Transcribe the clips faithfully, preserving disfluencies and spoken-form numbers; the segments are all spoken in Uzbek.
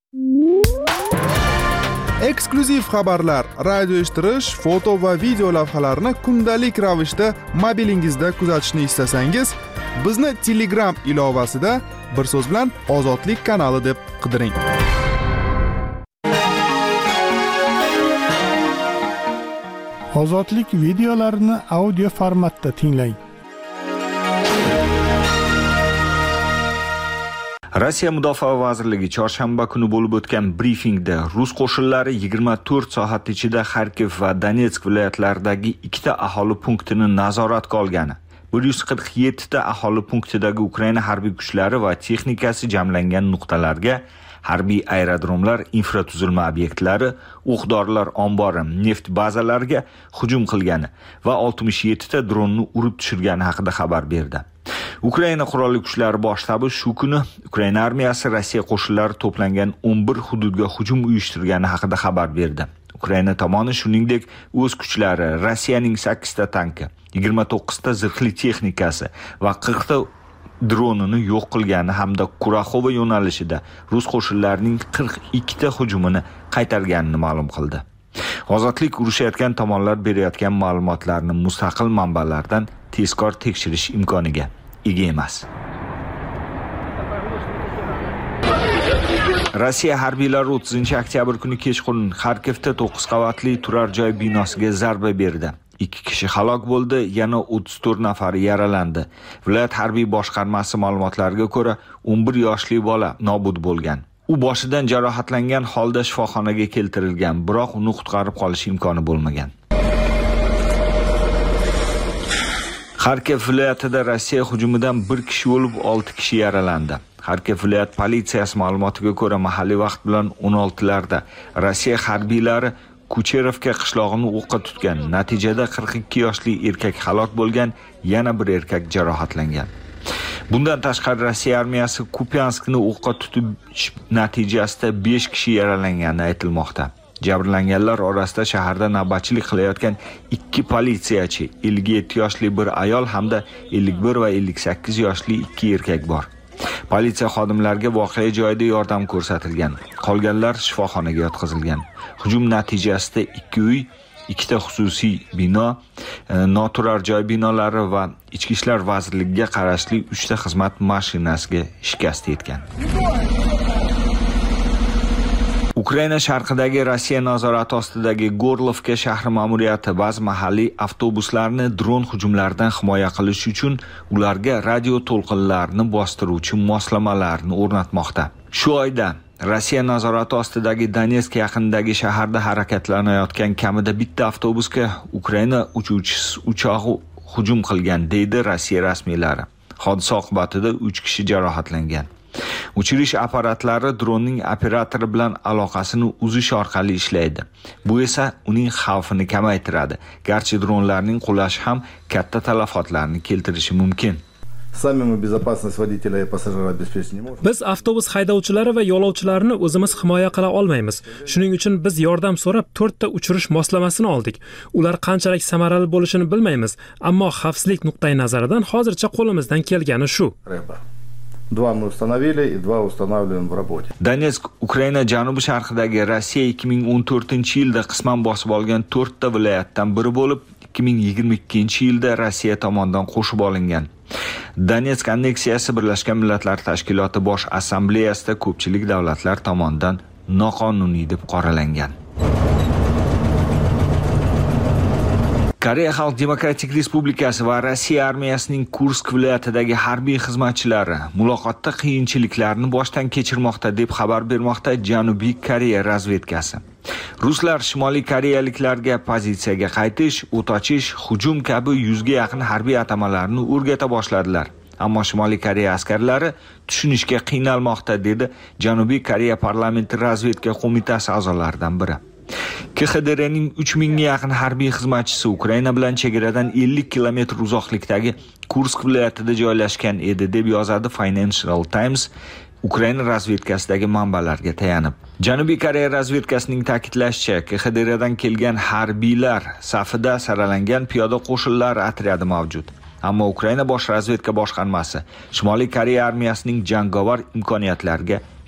Eksklyuziv xabarlar, radio eshittirish, foto va video lavhalarni kundalik ravishda mobilingizda kuzatishni istasangiz, bizni Telegram ilovasida bir so'z bilan Ozodlik kanali deb qidiring. Ozodlik videolarini audio formatda tinglang. Rossiya Mudofaa vazirligi chorshanba kuni bo'lib o'tgan brifingda rus qo'shinlari yigirma to'rt soat ichida Xarkiv va Donetsk viloyatlaridagi ikkita aholi punktini nazoratga olgani, bir yuz qirq yetti ta aholi punktidagi Ukraina harbiy kuchlari va texnikasi jamlangan nuqtalarga, harbiy aerodromlar, infratuzilma obyektlari, o'q-dorilar ombori, neft bazalariga hujum qilgani va oltmish yetti ta dronni urib tushirgani haqida xabar berdi. Ukraina qurolli kuchlari bosh shtabi shu kuni Ukraina armiyasi Rossiya qo'shinlari to'plangan o'n bir hududga hujum uyushtirgani haqida xabar berdi. Ukraina tomoni shuningdek o'z kuchlari Rossiyaning sakkiz ta tanki, yigirma to'qqiz ta zirhli texnikasi va qirq ta dronini yo'q qilgani hamda Kuraxova yo'nalishida rus qo'shinlarining qirq ikki ta hujumini qaytarganini ma'lum qildi. Ozodlik urushayotgan tomonlar berayotgan ma'lumotlarni mustaqil manbalardan tezkor tekshirish imkoniga ega emas. Rossiya harbiylari o'ttizinchi oktyabr kuni kechqurun Xarkivda to'qqiz qavatli turar joy binosiga zarba berdi. ikki kishi halok bo'ldi, yana o'ttiz to'rt nafari yaralandi. Viloyat harbiy boshqarmasi ma'lumotlariga ko'ra, o'n bir yoshli bola nobud bo'lgan. U boshidan jarohatlangan holda shifoxonaga keltirilgan, biroq uni qutqarib qolish imkoni bo'lmagan. Xarkiv viloyatida Rossiya hujumidan bir kishi o'lib, olti kishi yaralandi. Xarkiv viloyat politsiyasi ma'lumotiga ko'ra, mahalliy vaqt bilan o'n oltilarda Rossiya harbiylari Kucherovka qishlog'ini o'qqa tutgan. Natijada qirq ikki yoshli erkak halok bo'lgan, yana bir erkak jarohatlangan. Bundan tashqari Rossiya armiyasi Kupyanskni o'qqa tutib natijasida besh kishi yaralangani aytilmoqda. Jabrlanganlar orasida shaharda navbatchilik qilayotgan ikki politsiyachi, ellik yetti yoshli bir ayol hamda ellik bir va ellik sakkiz yoshli ikki erkak bor. Politsiya xodimlariga voqea joyida yordam ko'rsatilgan. Qolganlar shifoxonaga yotqizilgan. Hujum natijasida ikki uy, ikkita xususiy bino, noturar joy binolari va Ichki ishlar vazirligiga qarashli uchta xizmat mashinasiga shikast yetgan. Ukraina sharqidagi Rossiya nazorati ostidagi Gorlovka shahri ma'muriyati ba'zi mahalliy avtobuslarni dron hujumlaridan himoya qilish uchun ularga radio to'lqinlarni bostiruvchi moslamalarni o'rnatmoqda. Shu oyda Rossiya nazorati ostidagi Donetsk yaqinidagi shaharda harakatlanayotgan kamida bitta avtobusga Ukraina uchuvchisi uchog'i hujum qilgan, deydi Rossiya rasmiylari. Hodisa oqibatida uch kishi jarohatlangan. Uchirish apparatlari dronning operatori bilan aloqasini uzish orqali ishlaydi. Bu esa uning xavfini kamaytiradi. Garchi dronlarning qulashi ham katta talafotlarni keltirishi mumkin. Biz avtobus haydovchilari va yo'lovchilarini o'zimiz himoya qila olmaymiz. Shuning uchun biz yordam so'rab to'rtta uchirish moslamasini oldik. Ular qanchalik samarali bo'lishini bilmaymiz, ammo xavfsizlik nuqtai nazaridan hozircha qo'limizdan kelgani shu. Два мы установили и два устанавливаем в работе. Donetsk Ukraina janubi sharqidagi Rossiya ikki ming o'n to'rtinchi yilda qisman bosib olgan to'rtta viloyatdan biri bo'lib, ikki ming yigirma ikkinchi yilda Rossiya tomonidan qo'shib olingan. Donetsk anneksiyasi Birlashgan Millatlar Tashkiloti Bosh Assambleyasida ko'pchilik davlatlar tomonidan noqonuniy deb qoralangan. Koreya Xalq Demokratik Respublikasi va Rossiya armiyasining Kursk viloyatidagi harbiy xizmatchilari muloqotda qiyinchiliklarni boshdan kechirmoqda deb xabar bermoqda Janubiy Koreya razvedkasi. Ruslar Shimoliy koreyaliklarga pozitsiyaga qaytish, o't ochish, hujum kabi yuzga yaqin harbiy atamalarni o'rgata boshladilar. Ammo Shimoliy Koreya askarlari tushunishga qiynalmoqda, dedi Janubiy Koreya parlamenti razvedka qo'mitasi a'zolaridan biri. K X D R'ning uch mingga yaqin harbiy xizmatchisi Ukraina bilan chegaradan ellik kilometr uzoqlikdagi Kursk viloyatida joylashgan edi, deb yozadi Financial Times Ukraina razvedkasidagi manbalarga tayanib. Janubiy Koreya razvedkasining ta'kidlashicha, K X D R'dan kelgan harbiylar safida saralangan piyoda qo'shinlar otryadi mavjud. Ammo Ukraina bosh razvedka boshqarmasi Shimoliy Koreya armiyasining jangovar imkoniyatlariga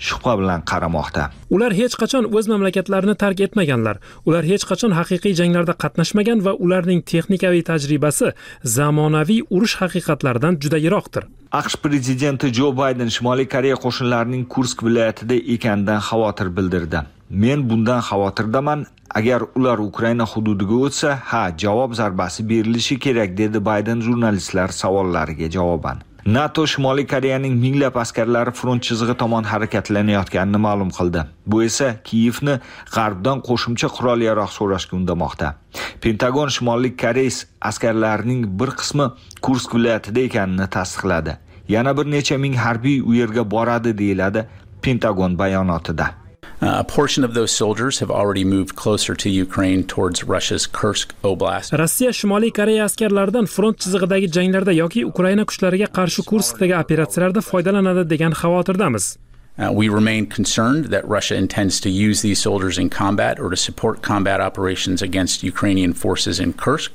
shubha bilan qaramoqda. Ular hech qachon o'z mamlakatlarini tark etmaganlar. Ular hech qachon haqiqiy janglarda qatnashmagan va ularning texnikaviy tajribasi zamonaviy urush haqiqatlaridan juda yiroqdir. AQSh prezidenti Jo Bayden Shimoliy Koreya qo'shinlarining Kursk viloyatida ekanidan xavotir bildirdi. Men bundan xavotirdaman. Agar ular Ukraina hududiga o'tsa, ha, javob zarbasi berilishi kerak, dedi Bayden jurnalistlar savollariga javoban. NATO Shimoliy Koreyaning minglab askarlari front chizig'i tomon harakatlanayotganini ma'lum qildi. Bu esa Kiyevni g'arbdan qo'shimcha qurol-yarog' so'rashga undamoqda. Pentagon Shimoliy Koreya askarlarining bir qismi Kursk viloyatida ekanini tasdiqladi. Yana bir necha ming harbiy u yerga boradi, deyiladi Pentagon bayonotida. A portion of those soldiers have already moved closer to Ukraine towards Russia's Kursk Oblast. Rossiya Shimoliy Koreya askarlaridan front chizig'idagi janglarda yoki Ukraina kuchlariga qarshi Kurskdagi operatsiyalarda foydalanadi degan xavotirdamiz. Uh, we remain concerned that Russia intends to use these soldiers in combat or to support combat operations against Ukrainian forces in Kursk.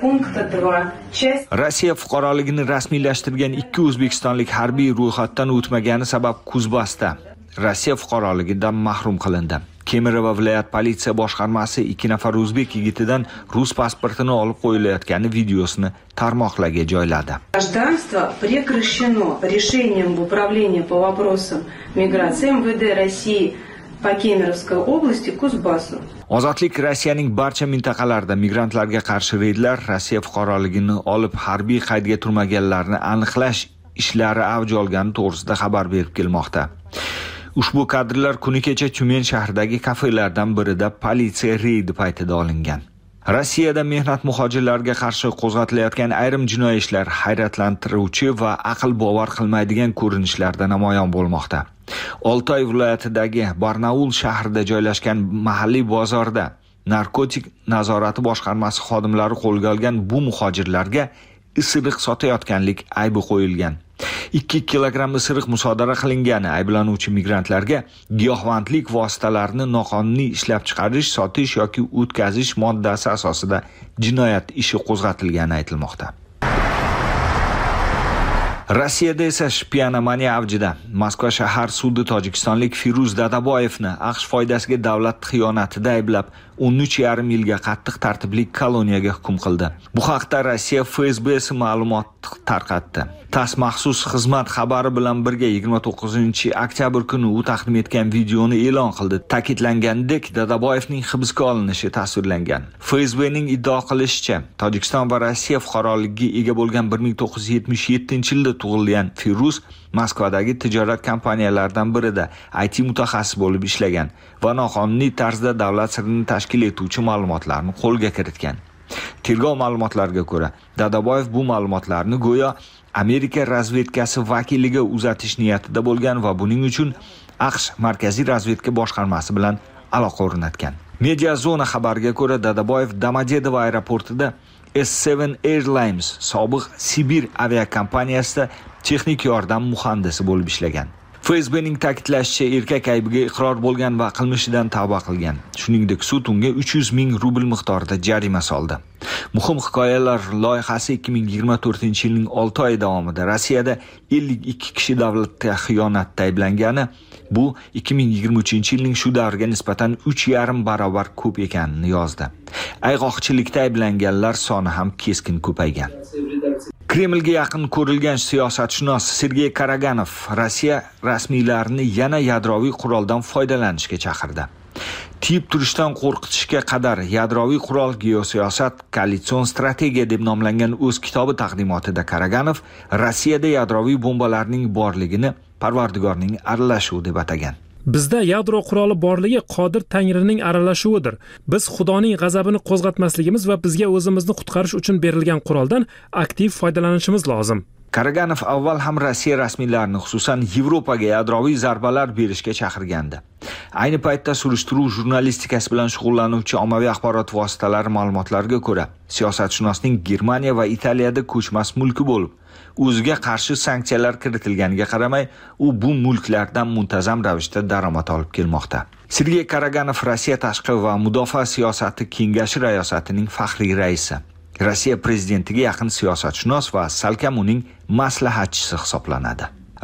Rossiya fuqaroligini rasmiylashtirgan ikki o'zbekistonlik harbiy ro'yxatdan o'tmagani sabab Kuzbasda Rossiya fuqaroligidan mahrum qilindi. Kemerovo viloyat politsiya boshqarmasi ikki nafar o'zbek yigitidan rus pasportini olib qo'yilayotgani videosini tarmoqlarga joyladi. Гражданство прекращено решением управления по вопросам миграции эм вэ дэ России по Кемеровской области Кузбассу. Ozodlik Rossiyaning barcha mintaqalarida migrantlarga qarshi reydlar, Rossiya fuqaroligini olib harbiy qaydga turmaganlarni aniqlash ishlari avj olgani to'g'risida xabar berib kelmoqda. Ushbu kadrlar kuni kecha Tyumen shahridagi kafelardan birida politsiya reydi paytida olingan. Rossiyada mehnat muhojirlarga qarshi qo'zg'atilayotgan ayrim jinoiy ishlar hayratlantiruvchi va aql bovar qilmaydigan ko'rinishlarda namoyon bo'lmoqda. Oltoy viloyatidagi Barnaul shahrida joylashgan mahalliy bozorda narkotik nazorati boshqarmasi xodimlari qo'lga olgan bu muhojirlarga isiriq sotayotganlik aybi qo'yilgan. ikki kilogramm isiriq musodara qilingani ayblanuvchi migrantlarga giyohvandlik vositalarini noqonuniy ishlab chiqarish, sotish yoki o'tkazish moddasi asosida jinoyat ishi qo'zg'atilgani aytilmoqda. Rossiyada esa shpionomaniya avjida. Moskva shahar sudi tojikistonlik Firuz Dadaboyevni AQSh foydasiga davlat xiyonatida ayblab, o'n uch yarim yilga qattiq tartibli koloniyaga hukm qildi. Bu haqda Rossiya F S B si ma'lumot tarqatdi. TASS maxsus xizmat xabari bilan birga yigirma to'qqizinchi oktyabr kuni u taqdim etgan videoni e'lon qildi. Ta'kidlanganidek, Dadaboyevning hibsga olinishi tasvirlangan. F S B ning iddio qilishicha, Tojikiston va Rossiya fuqaroligiga ega bo'lgan bir ming to'qqiz yuz yetmish yettinchi yilda tug'ilgan Firuz Moskvadagi tijorat kompaniyalaridan birida I T mutaxassis bo'lib ishlagan va noqonuniy tarzda davlat sirini tashkil etuvchi ma'lumotlarni qo'lga kiritgan. Tergov ma'lumotlariga ko'ra, Dadaboyev bu ma'lumotlarni go'yo Amerika razvedkasi vakiliga uzatish niyatida bo'lgan va buning uchun AQSh Markaziy razvedka boshqarmasi bilan aloqa o'rnatgan. Media Zona xabariga ko'ra, Dadaboyev Domodedovo aeroportida S seven Airlines sobiq Sibir aviakompaniyasida texnik yordam muhandisi bo'lib ishlagan. F S B ning ta'kidlashicha, erkak aybiga iqror bo'lgan va qilmishidan tavba qilgan. Shuningdek, sud unga uch yuz ming rubl miqdorida jarima soldi. Muhim hikoyalar loyihasi ikki ming yigirma to'rtinchi yilning olti oyi davomida Rossiyada ellik ikki kishi davlatga xiyonatda ayblangani, bu ikki ming yigirma uchinchi yilning shu davrga nisbatan uch yarim barobar ko'p ekanini yozdi. Ayg'oqchilikda ayblanganlar soni ham keskin ko'paygan. Kremlga yaqin ko'rilgan siyosatshunos Sergey Karaganov Rossiya rasmiylarini yana yadroviy quroldan foydalanishga chaqirdi. Tiyib turishdan qo'rqitishga qadar yadroviy qurol, geosiyosat, koalitsion strategiya deb nomlangan o'z kitobi taqdimotida Karaganov Rossiyada yadroviy bombalarning borligini Parvardigorning aralashuvi deb atagan. Bizda yadro quroli borligi Qodir Tangrining aralashuvidir. Biz Xudoning g'azabini qo'zg'atmasligimiz va bizga o'zimizni qutqarish uchun berilgan quroldan aktiv foydalanishimiz lozim. Karaganov avval ham Rossiya rasmiylarini, xususan Yevropaga yadroviy zarbalar berishga chaqirgandi. Ayni paytda surishtiruv jurnalistikasi bilan shug'ullanuvchi ommaviy axborot vositalari ma'lumotlariga ko'ra, siyosatshunosning Germaniya va Italiyada ko'chmas mulki bo'lib, o'ziga qarshi sanksiyalar kiritilganiga qaramay, u bu mulklardan muntazam ravishda daromad olib kelmoqda. Sergey Karaganov Rossiya tashqi va mudofaa siyosati kengashi rayosatining faxriy raisi. Rossiya prezidentiga yaqin siyosatshunos va salkam uning maslahatchisi hisoblanadi.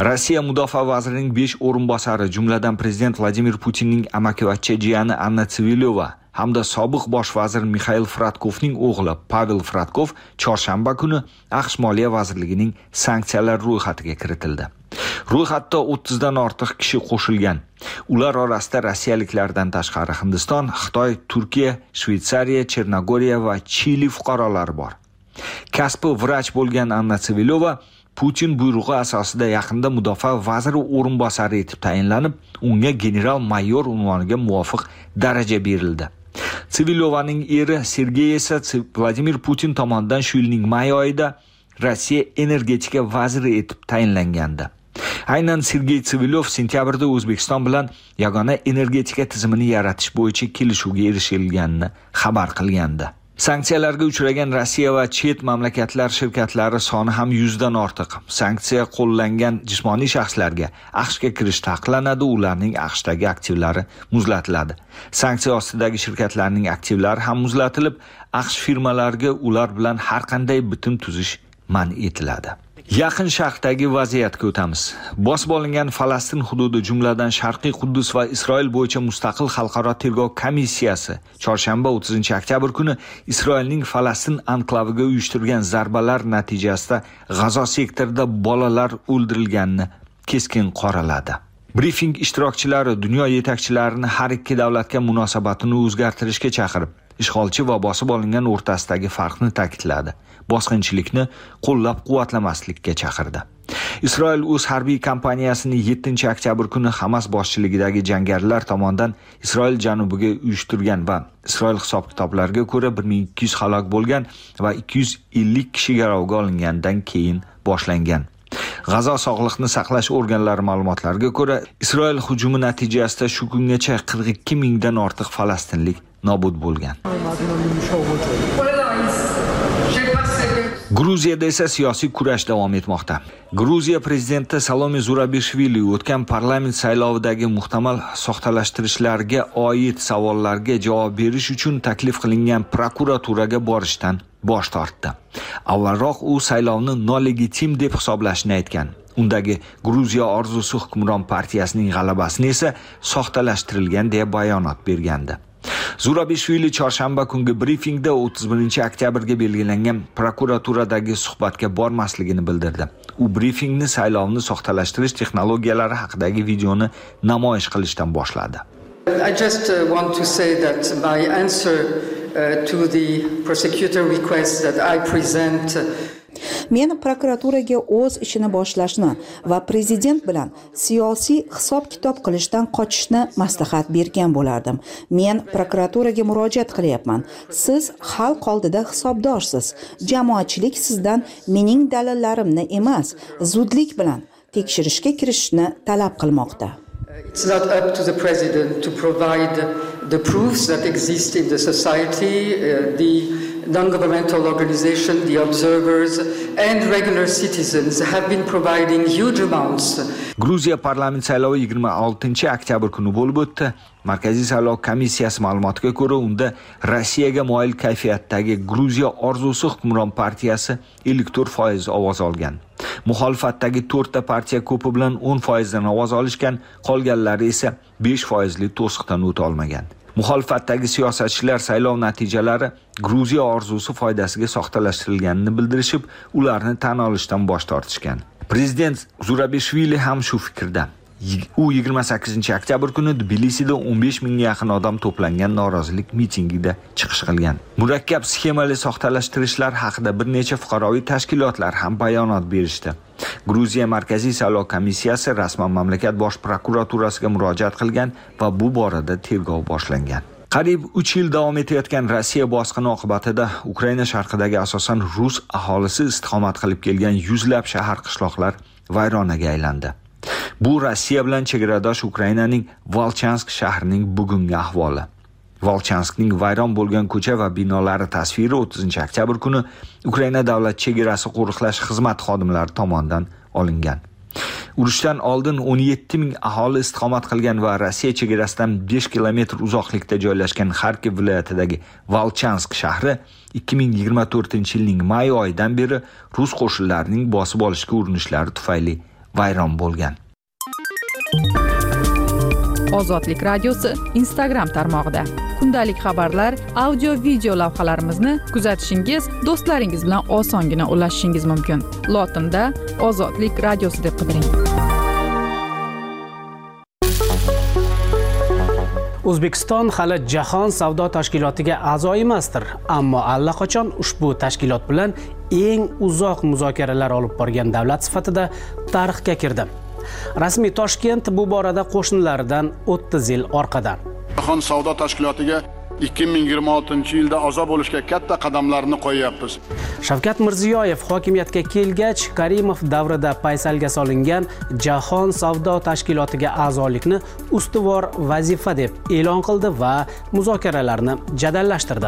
Rossiya mudofaa vazirining besh o'rinbosari, jumladan prezident Vladimir Putinning amakivachcha jiyani Anna Tsivilyova hamda sobiq bosh vazir Mixail Fradkovning o'g'li Pavel Fradkov chorshanba kuni AQSh Moliya vazirligining sanksiyalar ro'yxatiga kiritildi. Ro'yxatda o'ttizdan ortiq kishi qo'shilgan. Ular orasida rossiyaliklardan tashqari Hindiston, Xitoy, Turkiya, Shveysariya, Chernogoriya va Chili fuqarolari bor. Kasbi vrach bo'lgan Anna Tsivilyova Putin buyrug'i asosida yaqinda mudofaa vaziri o'rinbosari etib tayinlanib, unga general-mayor unvoniga muvofiq daraja berildi. Tsivilyovaning eri Sergey esa Vladimir Putin tomonidan shu yilning may oyida Rossiya energetika vaziri etib tayinlangandi. Aynan Sergey Tsivilyov sentyabrda O'zbekiston bilan yagona energetika tizimini yaratish bo'yicha kelishuvga erishilganini xabar qilgandi. Sanksiyalarga uchragan Rossiya va chet mamlakatlar shirkatlari soni ham yuzdan ortiq. Sanksiya qo'llangan jismoniy shaxslarga AQShga kirish taqiqlanadi, ularning AQShdagi aktivlari muzlatiladi. Sanksiya ostidagi shirkatlarning aktivlari ham muzlatilib, AQSh firmalariga ular bilan har qanday bitim tuzish man etiladi. Yaqin Sharqdagi vaziyatga o'tamiz. Bosib olingan Falastin hududi, jumladan Sharqiy Quddus va Isroil bo'yicha mustaqil xalqaro tergov komissiyasi chorshanba o'ttizinchi oktyabr kuni Isroilning Falastin anklaviga uyushtirgan zarbalar natijasida G'azo sektorida bolalar o'ldirilganini keskin qoraladi. Briefing ishtirokchilari dunyo yetakchilarini har ikki davlatga munosabatini o'zgartirishga chaqirib, ishg'olchi va bosib olingan o'rtasidagi farqni ta'kidladi. Bosqinchilikni qo'llab-quvvatlamaslikka chaqirdi. Isroil o'z harbiy kampaniyasini yettinchi oktyabr kuni Hamas boshchiligidagi jangarilar tomonidan Isroil janubiga uyushtirgan va Isroil hisob-kitoblariga ko'ra bir ming ikki yuz halok bo'lgan va ikki yuz ellik kishi garovga olingandan keyin boshlangan. G'azo sog'liqni saqlash organlari ma'lumotlariga ko'ra, Isroil hujumi natijasida shu kungacha qirq ikki mingdan ortiq falastinlik nobud bo'lgan. Gruziyada esa siyosiy kurash davom etmoqda. Gruziya prezidenti Salome Zurabishvili o'tgan parlament saylovidagi muhtamal soxtalashtirishlarga oid savollarga javob berish uchun taklif qilingan prokuraturaga borishdan bosh tortdi. Avvalroq u saylovni nolegitim deb hisoblashini aytgan. Undagi Gruziya orzusi hukmron partiyasining g'alabasini esa soxtalashtirilgan deb bayonot bergandi. Zurabishvili chorshanba kungi briefingda o'ttiz birinchi oktyabrga belgilangan prokuraturadagi suhbatga bormasligini bildirdi. U briefingni saylovni soxtalashtirish texnologiyalari haqidagi videoni namoyish qilishdan boshladi. I just uh, want to say that my answer uh, to the prosecutor request that I present uh, Men prokuraturaga o'z ishini boshlashni va prezident bilan siyosiy hisob-kitob qilishdan qochishni maslahat bergan bo'lardim. Men prokuraturaga murojaat qilyapman. Siz xalq oldida hisobdorsiz. Jamoatchilik sizdan mening dalillarimni emas, zudlik bilan tekshirishga kirishni talab qilmoqda. It's not up to the president to provide the proofs that exist in the society, uh, the non-governmental organizations, the observers and regular citizens have been providing huge amounts. Gruziya parlament saylovi yigirma oltinchi oktyabr kuni bo'lib o'tdi. Markaziy saylov komissiyasi ma'lumotiga ko'ra, unda Rossiyaga moyil kayfiyatdagi Gruziya orzusi hukmron partiyasi ellik to'rt foiz ovoz olgan. Muxolifatdagi to'rtta partiya ko'pi bilan o'n foiz dan ovoz olishgan, qolganlari esa besh foizli to'siqdan o'ta olmagan. Muxolifatdagi siyosatchilar saylov natijalari Gruziya orzusi foydasiga soxtalashtirilganini bildirishib, ularni tan olishdan bosh tortishgan. Prezident Zurabishvili ham shu fikrda. U yigirma sakkizinchi oktyabr kuni Tbilisida o'n besh mingga yaqin odam to'plangan norozilik mitingida chiqish qilgan. Murakkab sxemali soxtalashtirishlar haqida bir necha fuqaroviy tashkilotlar ham bayonot berishdi. Gruziya Markaziy saylov komissiyasi rasman mamlakat bosh prokuraturasiga murojaat qilgan va bu borada tergov boshlangan. Qariyb uch yil davom etayotgan Rossiya bosqini oqibatida Ukraina sharqidagi asosan rus aholisi istiqomat qilib kelgan yuzlab shahar qishloqlar vayronaga aylandi. Bu Rossiya bilan chegaradosh Ukrainaning Volchansk shahrining bugungi ahvoli. Volchanskning vayron bo'lgan ko'cha va binolari tasviri o'ttizinchi oktyabr kuni Ukraina davlat chegarasi qo'riqlash xizmati xodimlari tomonidan olingan. Urushdan oldin o'n yetti ming aholi istiqomat qilgan va Rossiya chegarasidan besh kilometr uzoqlikda joylashgan Xarkiv viloyatidagi Volchansk shahri ikki ming yigirma to'rtinchi yilning may oyidan beri rus qo'shinlarining bosib olishga urinishlari tufayli vayron bo'lgan. Ozodlik radiosi Instagram tarmog'ida kundalik xabarlar, audio video lavhalarimizni kuzatishingiz, do'stlaringiz bilan osongina ulashishingiz mumkin. Lotinda Ozodlik radiosi deb qidiring. O'zbekiston hali Jahon savdo tashkilotiga a'zo emasdir, ammo allaqachon ushbu tashkilot bilan eng uzoq muzokaralar olib borgan davlat sifatida tarixga kirdi. Rasmiy Toshkent bu borada qo'shnilaridan o'ttiz yil orqada. Jahon savdo tashkilotiga ikki ming yigirma oltinchi yilda a'zo bo'lishga katta qadamlarni qo'yyapmiz. Shavkat Mirziyoyev hokimiyatga kelgach, Karimov davrida paysalga solingan Jahon savdo tashkilotiga a'zolikni ustuvor vazifa deb e'lon qildi va muzokaralarni jadallashtirdi.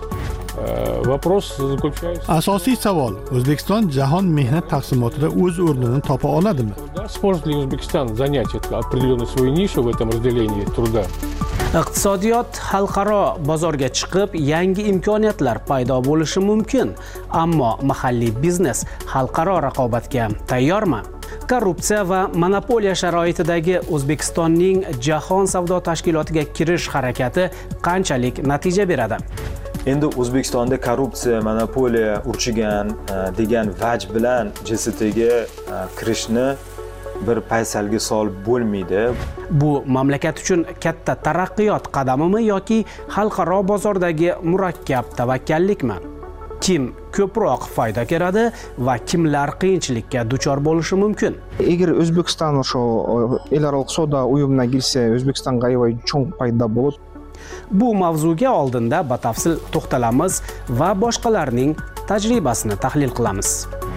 Asosiy savol: O'zbekiston jahon mehnat taqsimotida o'z o'rnini topa oladimi? Сможет ли Узбекистан занять определенную свою нишу в этом разделении труда? Iqtisodiyot xalqaro bozorga chiqib, yangi imkoniyatlar paydo bo'lishi mumkin, ammo mahalliy biznes xalqaro raqobatga tayyormi? Korrupsiya va monopoliya sharoitidagi O'zbekistonning Jahon savdo tashkilotiga kirish harakati qanchalik natija beradi? Endi O'zbekistonda korrupsiya, monopoliya urchigan degan vaj bilan J S T'ga kirishni bir paysalga solib bo'lmaydi. Bu mamlakat uchun katta taraqqiyot qadamimi yoki xalqaro bozordagi murakkab tavakkallikmi? Kim ko'proq foyda ko'radi va kimlar qiyinchilikka duchor bo'lishi mumkin? Agar O'zbekiston shu elaro savdo uyumiga kirsa, O'zbekistonga cho'ng foyda bo'ladi. Bu mavzuga oldinda batafsil to'xtalamiz va boshqalarning tajribasini tahlil qilamiz.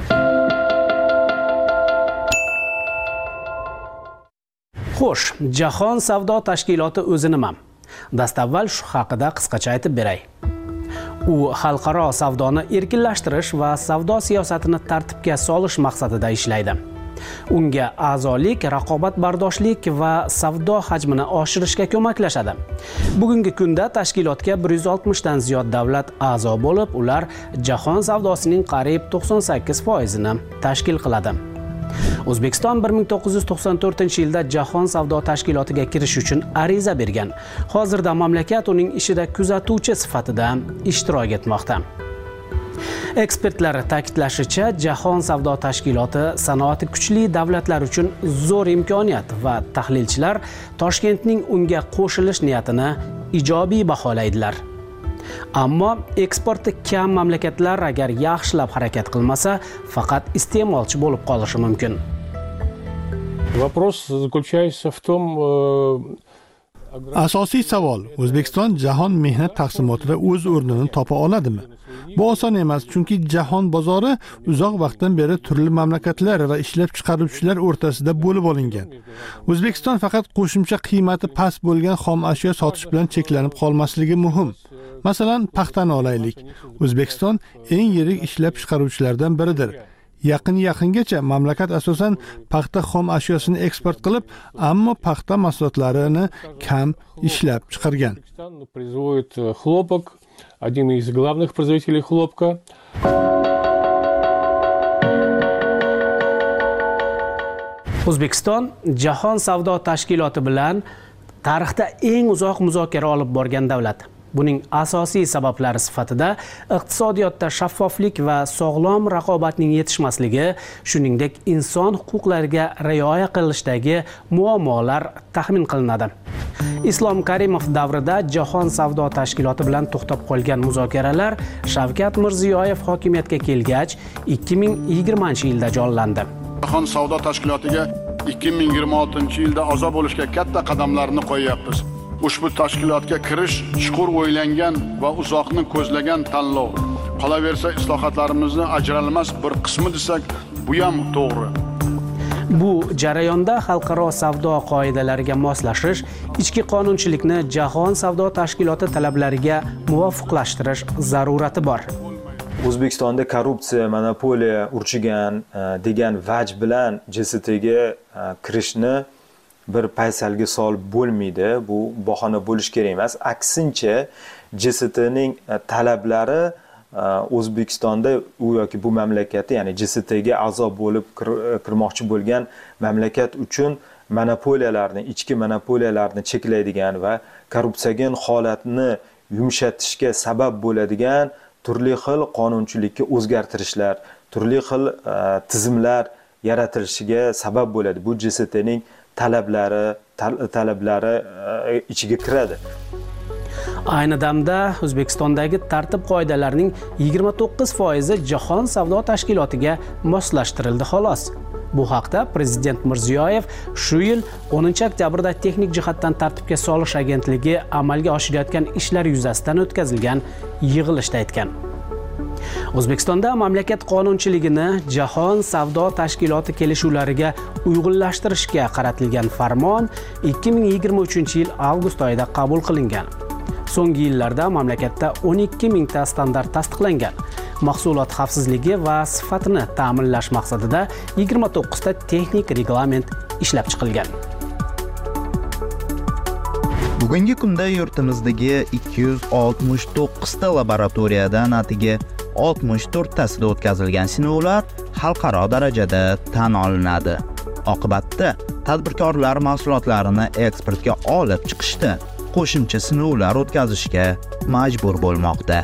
Xo'sh, Jahon savdo tashkiloti o'zi nima? Dastavval shu haqida qisqacha aytib beray. U xalqaro savdoni erkinlashtirish va savdo siyosatini tartibga solish maqsadida ishlaydi. Unga a'zolik, raqobatbardoshlik va savdo hajmini oshirishga ko'maklashadi. Bugungi kunda tashkilotga bir yuz oltmish dan ziyod davlat a'zo bo'lib, ular jahon savdosining qariyb to'qson sakkiz foizini tashkil qiladi. O'zbekiston bir ming to'qqiz yuz to'qson to'rtinchi yilda Jahon savdo tashkilotiga kirish uchun ariza bergan. Hozirda mamlakat uning ishida kuzatuvchi sifatida ishtirok etmoqda. Ekspertlar ta'kidlashicha, Jahon savdo tashkiloti sanoati kuchli davlatlar uchun zo'r imkoniyat va tahlilchilar Toshkentning unga qo'shilish niyatini ijobiy baholaydilar. Ammo eksporti kam mamlakatlar agar yaxshilab harakat qilmasa, faqat iste'molchi bo'lib qolishi mumkin. Вопрос заключается в том, asosiy savol: O'zbekiston jahon mehnat taqsimotida o'z o'rnini topa oladimi? Bu oson emas, chunki jahon bozori uzoq vaqtdan beri turli mamlakatlar va ishlab chiqaruvchilar o'rtasida bo'lib olingan. O'zbekiston faqat qo'shimcha qiymati past bo'lgan xom ashyo sotish bilan cheklanib qolmasligi muhim. Masalan, paxtani olaylik. O'zbekiston eng yirik ishlab chiqaruvchilardan biridir. Yaqin yaqingacha mamlakat asosan paxta xom ashyosini eksport qilib, ammo paxta mahsulotlarini kam ishlab chiqargan. Производит хлопок, один из главных производителей хлопка. O'zbekiston Jahon savdo tashkiloti bilan tarixda eng uzoq muzokara olib borgan davlat. Buning asosiy sabablari sifatida iqtisodiyotda shaffoflik va sog'lom raqobatning yetishmasligi, shuningdek inson huquqlariga rioya qilishdagi muammolar taxmin qilinadi. Islom Karimov davrida Jahon savdo tashkiloti bilan to'xtab qolgan muzokaralar Shavkat Mirziyoyev hokimiyatga kelgach ikki ming yigirmanchi yilda jonlandi. Jahon savdo tashkilotiga ikki ming yigirma oltinchi yilda a'zo bo'lishga katta qadamlarni qo'yyapmiz. Ushbu tashkilotga kirish chuqur o'ylangan va uzoqni ko'zlagan tanlov. Qolaversa, islohotlarimizni ajralmas bir qismi desak, bu ham to'g'ri. Bu jarayonda xalqaro savdo qoidalariga moslashish, ichki qonunchilikni Jahon savdo tashkiloti talablariga muvofiqlashtirish zarurati bor. O'zbekistonda korrupsiya, monopoliya urchigan degan vaj bilan J S T'ga kirishni bir paysalga solib bo'lmaydi. Bu bahona bo'lish kerak emas. Aksincha, J S T'ning talablari O'zbekistonda u yoki bu mamlakatda, ya'ni G S T ga a'zo bo'lib kirmoqchi bo'lgan mamlakat uchun monopoliyalarni, ichki monopoliyalarni cheklaydigan va korrupsiogen holatni yumshatishga sabab bo'ladigan turli xil qonunchilikka o'zgartirishlar, turli xil tizimlar yaratilishiga sabab bo'ladi. Bu G S T ning talablari, talablari ichiga kiradi. Ayni damda O'zbekistondagi tartib qoidalarining yigirma to'qqiz foizi Jahon savdo tashkilotiga moslashtirildi xolos. Bu haqda Prezident Mirziyoyev shu yil o'ninchi oktyabrda texnik jihatdan tartibga solish agentligi amalga oshirayotgan ishlar yuzasidan o'tkazilgan yig'ilishda aytgan. O'zbekistonda mamlakat qonunchiligini Jahon savdo tashkiloti kelishuvlariga uyg'unlashtirishga qaratilgan farmon ikki ming yigirma uchinchi yil avgust oyida qabul qilingan. So'nggi yillarda mamlakatda o'n ikki mingta standart tasdiqlangan. Mahsulot xavfsizligi va sifatini ta'minlash maqsadida yigirma to'qqiz ta texnik reglament ishlab chiqilgan. Bugungi kunda yurtimizdagi ikki yuz oltmish to'qqiz ta laboratoriyadan atigi oltmish to'rt tasida o'tkazilgan sinovlar xalqaro darajada tan olinadi. Oqibatda tadbirkorlar mahsulotlarini eksportga olib chiqishda qo'shimcha sinovlar o'tkazishga majbur bo'lmoqda.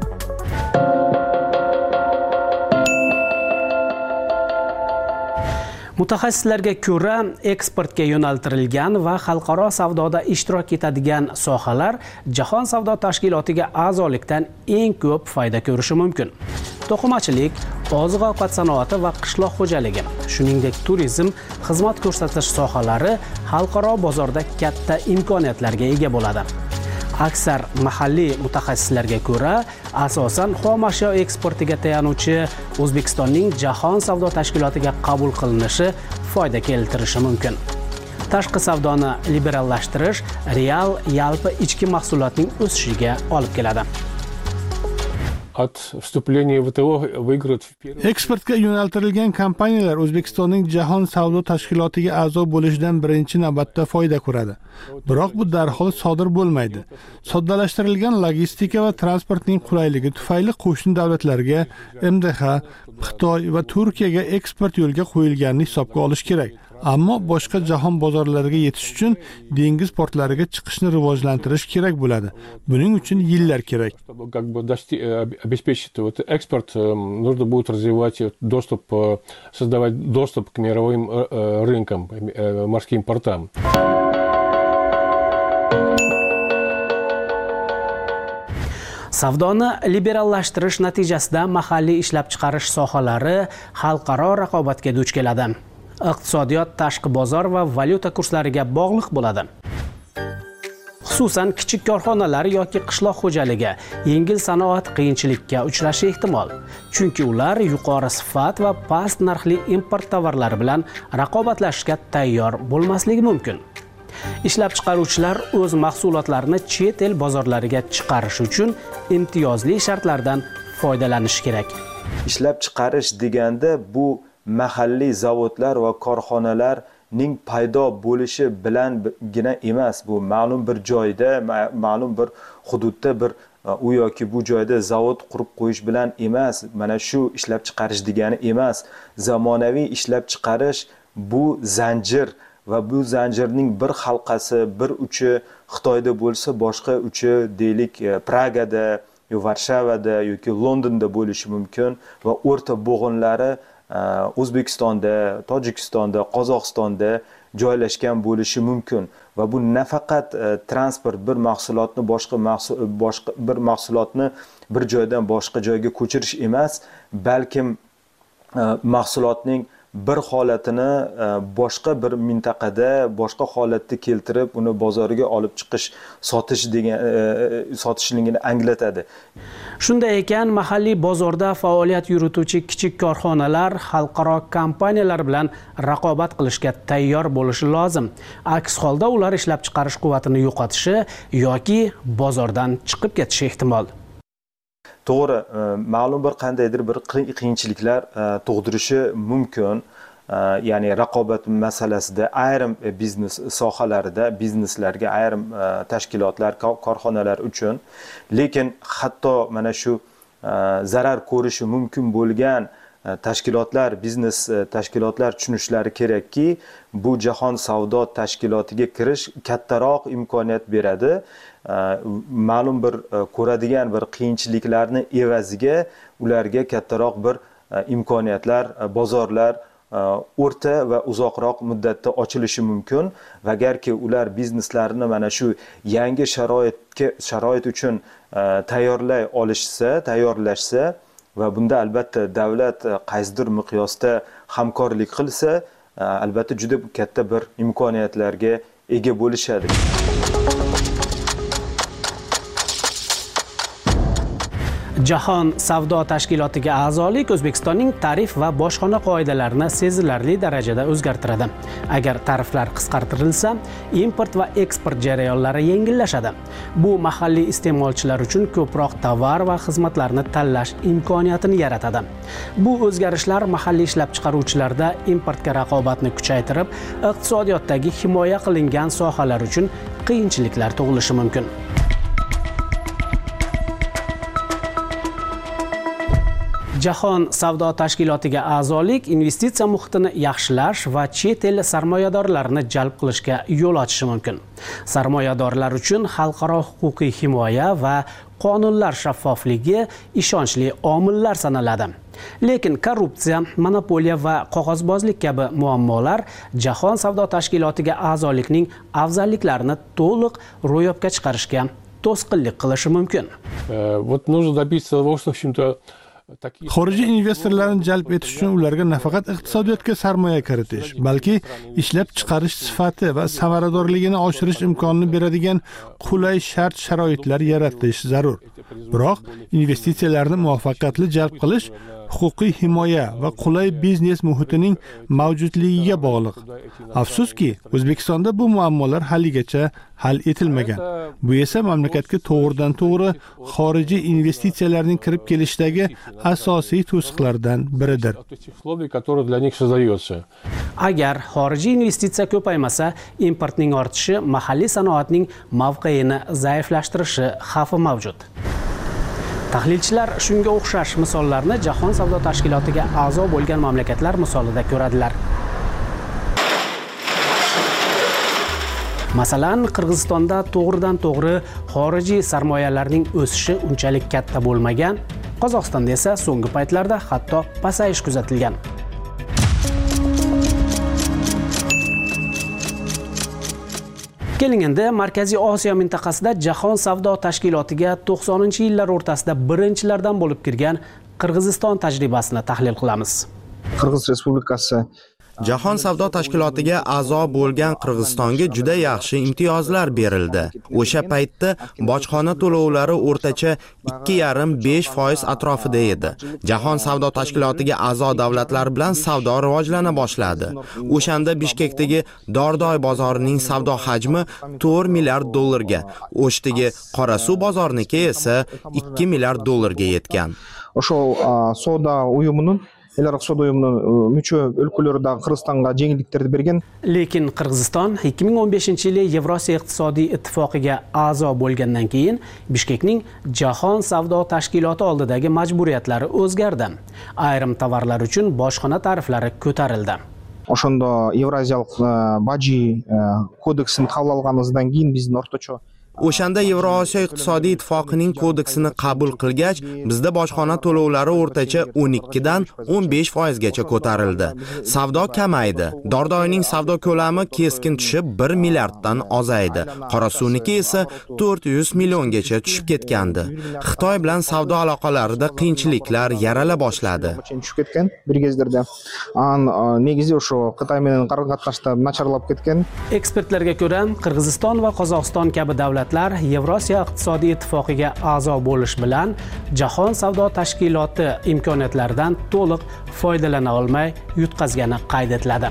Mutaxassislarga ko'ra, eksportga yo'naltirilgan va xalqaro savdoda ishtirok etadigan sohalar Jahon savdo tashkilotiga a'zolikdan eng ko'p foyda ko'rishi mumkin. To'qimachilik, oziq-ovqat sanoati va qishloq xo'jaligi, shuningdek turizm, xizmat ko'rsatish sohalari xalqaro bozorda katta imkoniyatlarga ega bo'ladi. Aksar mahalliy mutaxassislarga ko'ra, asosan xom ashyo eksportiga tayanuvchi O'zbekistonning Jahon savdo tashkilotiga qabul qilinishi foyda keltirishi mumkin. Tashqi savdoni liberallashtirish real yalpi ichki mahsulotning o'sishiga olib keladi. От вступления в вэ тэ о выиграют в первом... Eksportga yo'naltirilgan kompaniyalar O'zbekistonning Jahon savdo tashkilotiga a'zo bo'lishidan birinchi navbatda foyda ko'radi. Biroq bu darhol sodir bo'lmaydi. Soddalashtirilgan logistika va transportning qulayligi tufayli qo'shni davlatlarga, M D H, Xitoy va Turkiyaga eksport yo'lga qo'yilganini hisobga olish kerak. Ammo boshqa jahon bozorlariga yetish uchun dengiz portlariga chiqishni rivojlantirish kerak bo'ladi. Buning uchun yillar kerak. Как бы обеспечить вот экспорт, нужно будет развивать доступ, создавать доступ к мировым рынкам, морским портам. Savdoni liberallashtirish natijasida mahalliy ishlab chiqarish sohalari xalqaro raqobatga duch keladi. Iqtisodiyot tashqi bozor va valyuta kurslariga bog'liq bo'ladi. Xususan kichik korxonalar yoki qishloq xo'jaligi, yengil sanoat qiyinchilikka uchrashi ehtimol. Chunki ular yuqori sifat va past narxli import tovarlari bilan raqobatlashishga tayyor bo'lmasligi mumkin. Ishlab chiqaruvchilar o'z mahsulotlarini chet el bozorlariga chiqarish uchun imtiyozli shartlardan foydalanishi kerak. Ishlab chiqarish deganda bu mahalliy zavodlar va korxonalarning paydo bo'lishi bilangina emas. Bu ma'lum bir joyda, ma'lum bir hududda bir u yoki bu joyda zavod qurib qo'yish bilan emas. Mana shu ishlab chiqarish degani emas. Zamonaviy ishlab chiqarish bu zanjir va bu zanjirning bir halqasi, bir uchi Xitoyda bo'lsa, boshqa uchi deylik Pragada, Varshavada yoki Londonda bo'lishi mumkin va o'rta bo'g'inlari O'zbekistonda, Tojikistonda, Qozog'istonda joylashgan bo'lishi mumkin va bu nafaqat transport bir mahsulotni boshqa boshqa bir mahsulotni bir joydan boshqa joyga ko'chirish emas, balkim mahsulotning bir holatini boshqa bir mintaqada boshqa holatda keltirib uni bozoriga olib chiqish, sotish degan sotishligini anglatadi. Shunday ekan, mahalliy bozorda faoliyat yurituvchi kichik korxonalar xalqaro kompaniyalar bilan raqobat qilishga tayyor bo'lishi lozim. Aks holda ular ishlab chiqarish quvvatini yo'qotishi yoki bozordan chiqib ketishi ehtimol. To'g'ri, ma'lum bir qandaydir bir qiyinchiliklar tug'dirishi mumkin. Ya'ni raqobat masalasida ayrim biznes sohalarida, bizneslarga, ayrim tashkilotlar, korxonalar uchun, lekin hatto mana shu zarar ko'rishi mumkin bo'lgan tashkilotlar, biznes tashkilotlar tushunishlari kerakki, bu jahon savdo tashkilotiga kirish kattaroq imkoniyat beradi. Ma'lum bir ko'radigan bir qiyinchiliklarni evaziga ularga kattaroq bir imkoniyatlar, bozorlar o'rta va uzoqroq muddatda ochilishi mumkin. Va agarki ular bizneslarini mana shu yangi sharoitga sharoit uchun tayyorlay olishsa, tayyorlashsa va bunda albatta davlat qaysidir miqyosda hamkorlik qilsa, albatta juda katta bir imkoniyatlarga ega bo'lishadi. Jahon savdo tashkilotiga a'zolik O'zbekistonning tarif va bojxona qoidalarini sezilarli darajada o'zgartiradi. Agar tariflar qisqartirilsa, import va eksport jarayonlari yengillashadi. Bu mahalliy iste'molchilar uchun ko'proq tovar va xizmatlarni tanlash imkoniyatini yaratadi. Bu o'zgarishlar mahalliy ishlab chiqaruvchilarda importga raqobatni kuchaytirib, iqtisodiyotdagi himoya qilingan sohalar uchun qiyinchiliklar tug'ilishi mumkin. Jahon savdo tashkilotiga a'zolik investitsiya muhitini yaxshilash va chet el sarmoyadorlarini jalb qilishga yo'l ochishi mumkin. Sarmoyadorlar uchun xalqaro huquqiy himoya va qonunlar shaffofligi ishonchli omillar sanaladi. Lekin korrupsiya, monopoliya va qog'ozbozlik kabi muammolar Jahon savdo tashkilotiga a'zolikning afzalliklarini to'liq ro'yobga chiqarishga to'sqinlik qilishi mumkin. Вот нужно добиться того, что, в общем-то, xorijiy investorlarni jalb etish uchun ularga nafaqat iqtisodiyotga sarmoya kiritish, balki ishlab chiqarish sifati va samaradorligini oshirish imkonini beradigan qulay shart-sharoitlar yaratish zarur. Biroq investitsiyalarni muvaffaqiyatli jalb qilish huquqiy himoya va qulay biznes muhitining mavjudligiga bog'liq. Afsuski, O'zbekistonda bu muammolar haligacha hal etilmagan. Bu esa mamlakatga to'g'ridan to'g'ri xorijiy investitsiyalarning kirib kelishdagi asosiy to'siqlardan biridir. Agar xorijiy investitsiya ko'paymasa, importning ortishi mahalliy sanoatning mavqeini zaiflashtirishi xavfi mavjud. Tahlilchilar shunga o'xshash misollarni Jahon savdo tashkilotiga a'zo bo'lgan mamlakatlar misolida ko'radilar. Masalan, Qirg'izistonda to'g'ridan to'g'ri xorijiy sarmoyalarning o'sishi unchalik katta bo'lmagan, Qozog'istonda esa so'nggi paytlarda hatto pasayish kuzatilgan. Keling endi Markaziy Osiyo mintaqasida Jahon savdo tashkilotiga to'qsoninchi yillar o'rtasida birinchilardan bo'lib kirgan Qirg'iziston tajribasini tahlil qilamiz. Qirg'iz Respublikasi Jahon savdo tashkilotiga a'zo bo'lgan Qirg'izistonga juda yaxshi imtiyozlar berildi. O'sha paytda bojxona to'lovlari o'rtacha ikki yarim besh foiz atrofida edi. Jahon savdo tashkilotiga a'zo davlatlar bilan savdo rivojlana boshladi. O'shanda Bishkekdagi Dordoy bozorining savdo hajmi to'rt milliard dollarga, O'shdagi Qorasuv bozorniki esa ikki milliard dollarga yetgan. O'sha savdo uyumining Elaraq savdo uyumining mucho o'lkalarida Qirg'izistonga yengilliklarni bergan. Lekin Qirg'iziston ikki ming o'n beshinchi yili Yevrosiyo iqtisodiy ittifoqiga a'zo bo'lgandan keyin Bishkekning Jahon savdo tashkiloti oldidagi majburiyatlari o'zgardi. Ayrim tovarlar uchun bojxona tariflari ko'tarildi. O'shanda Yevroziyalik baji kodeksini qabul qilganimizdan keyin bizning o'rtacha O'shanda Yevrosiyo iqtisodiy ittifoqining kodeksini qabul qilgach, bizda bojxona to'lovlari o'rtacha o'n ikki dan o'n besh foiz gacha ko'tarildi. Savdo kamaydi. Dordoyning savdo ko'lami keskin tushib bir milliarddan ozaydi. Qorasuvniki esa to'rt yuz milliongacha tushib ketgandi. Xitoy bilan savdo aloqalarida qiyinchiliklar yarala boshladi. Tushib ketgan bir kezlarda. An negizda o'sha Xitoy bilan qaror-qatnashda nacharlab ketgan. Ekspertlarga ko'ra, Qirg'iziston va Qozog'iston kabi davlatlar Yevrosiyo iqtisodiy ittifoqiga a'zo bo'lish bilan Jahon savdo tashkiloti imkoniyatlaridan to'liq foydalana olmay yutqazgani qayd etiladi.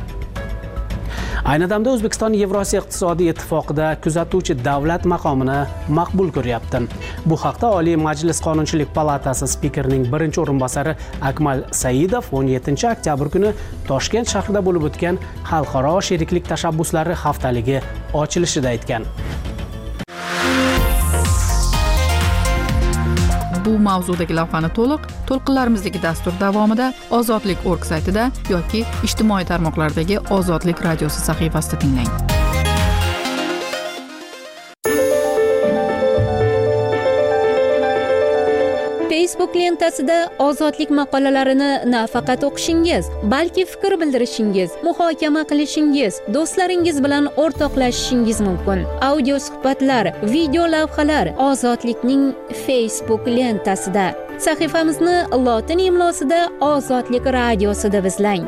Ayni damda O'zbekiston Yevrosiyo iqtisodiy ittifoqida kuzatuvchi davlat maqomini maqbul ko'ryapti. Bu haqda Oliy Majlis Qonunchilik palatasi spikerining birinchi o'rinbosari Akmal Saidov o'n yettinchi oktyabr kuni Toshkent shahrida bo'lib o'tgan Xalqaro sheriklik tashabbuslari haftaligi ochilishida aytgan. Bu mavzudagi lavhani to'liq to'lqinlarimizdagi dastur davomida ozodlik nokta org saytida yoki ijtimoiy tarmoqlardagi Ozodlik radiosi sahifasida tinglang. Facebook lentasida ozodlik maqolalarini nafaqat o'qishingiz, balki fikr bildirishingiz, muhokama qilishingiz, do'stlaringiz bilan o'rtoqlashishingiz mumkin. Audio suhbatlar, video lavhalar Ozodlikning Facebook lentasida. Sahifamizni lotin imlosida Ozodlik radiosida izlang.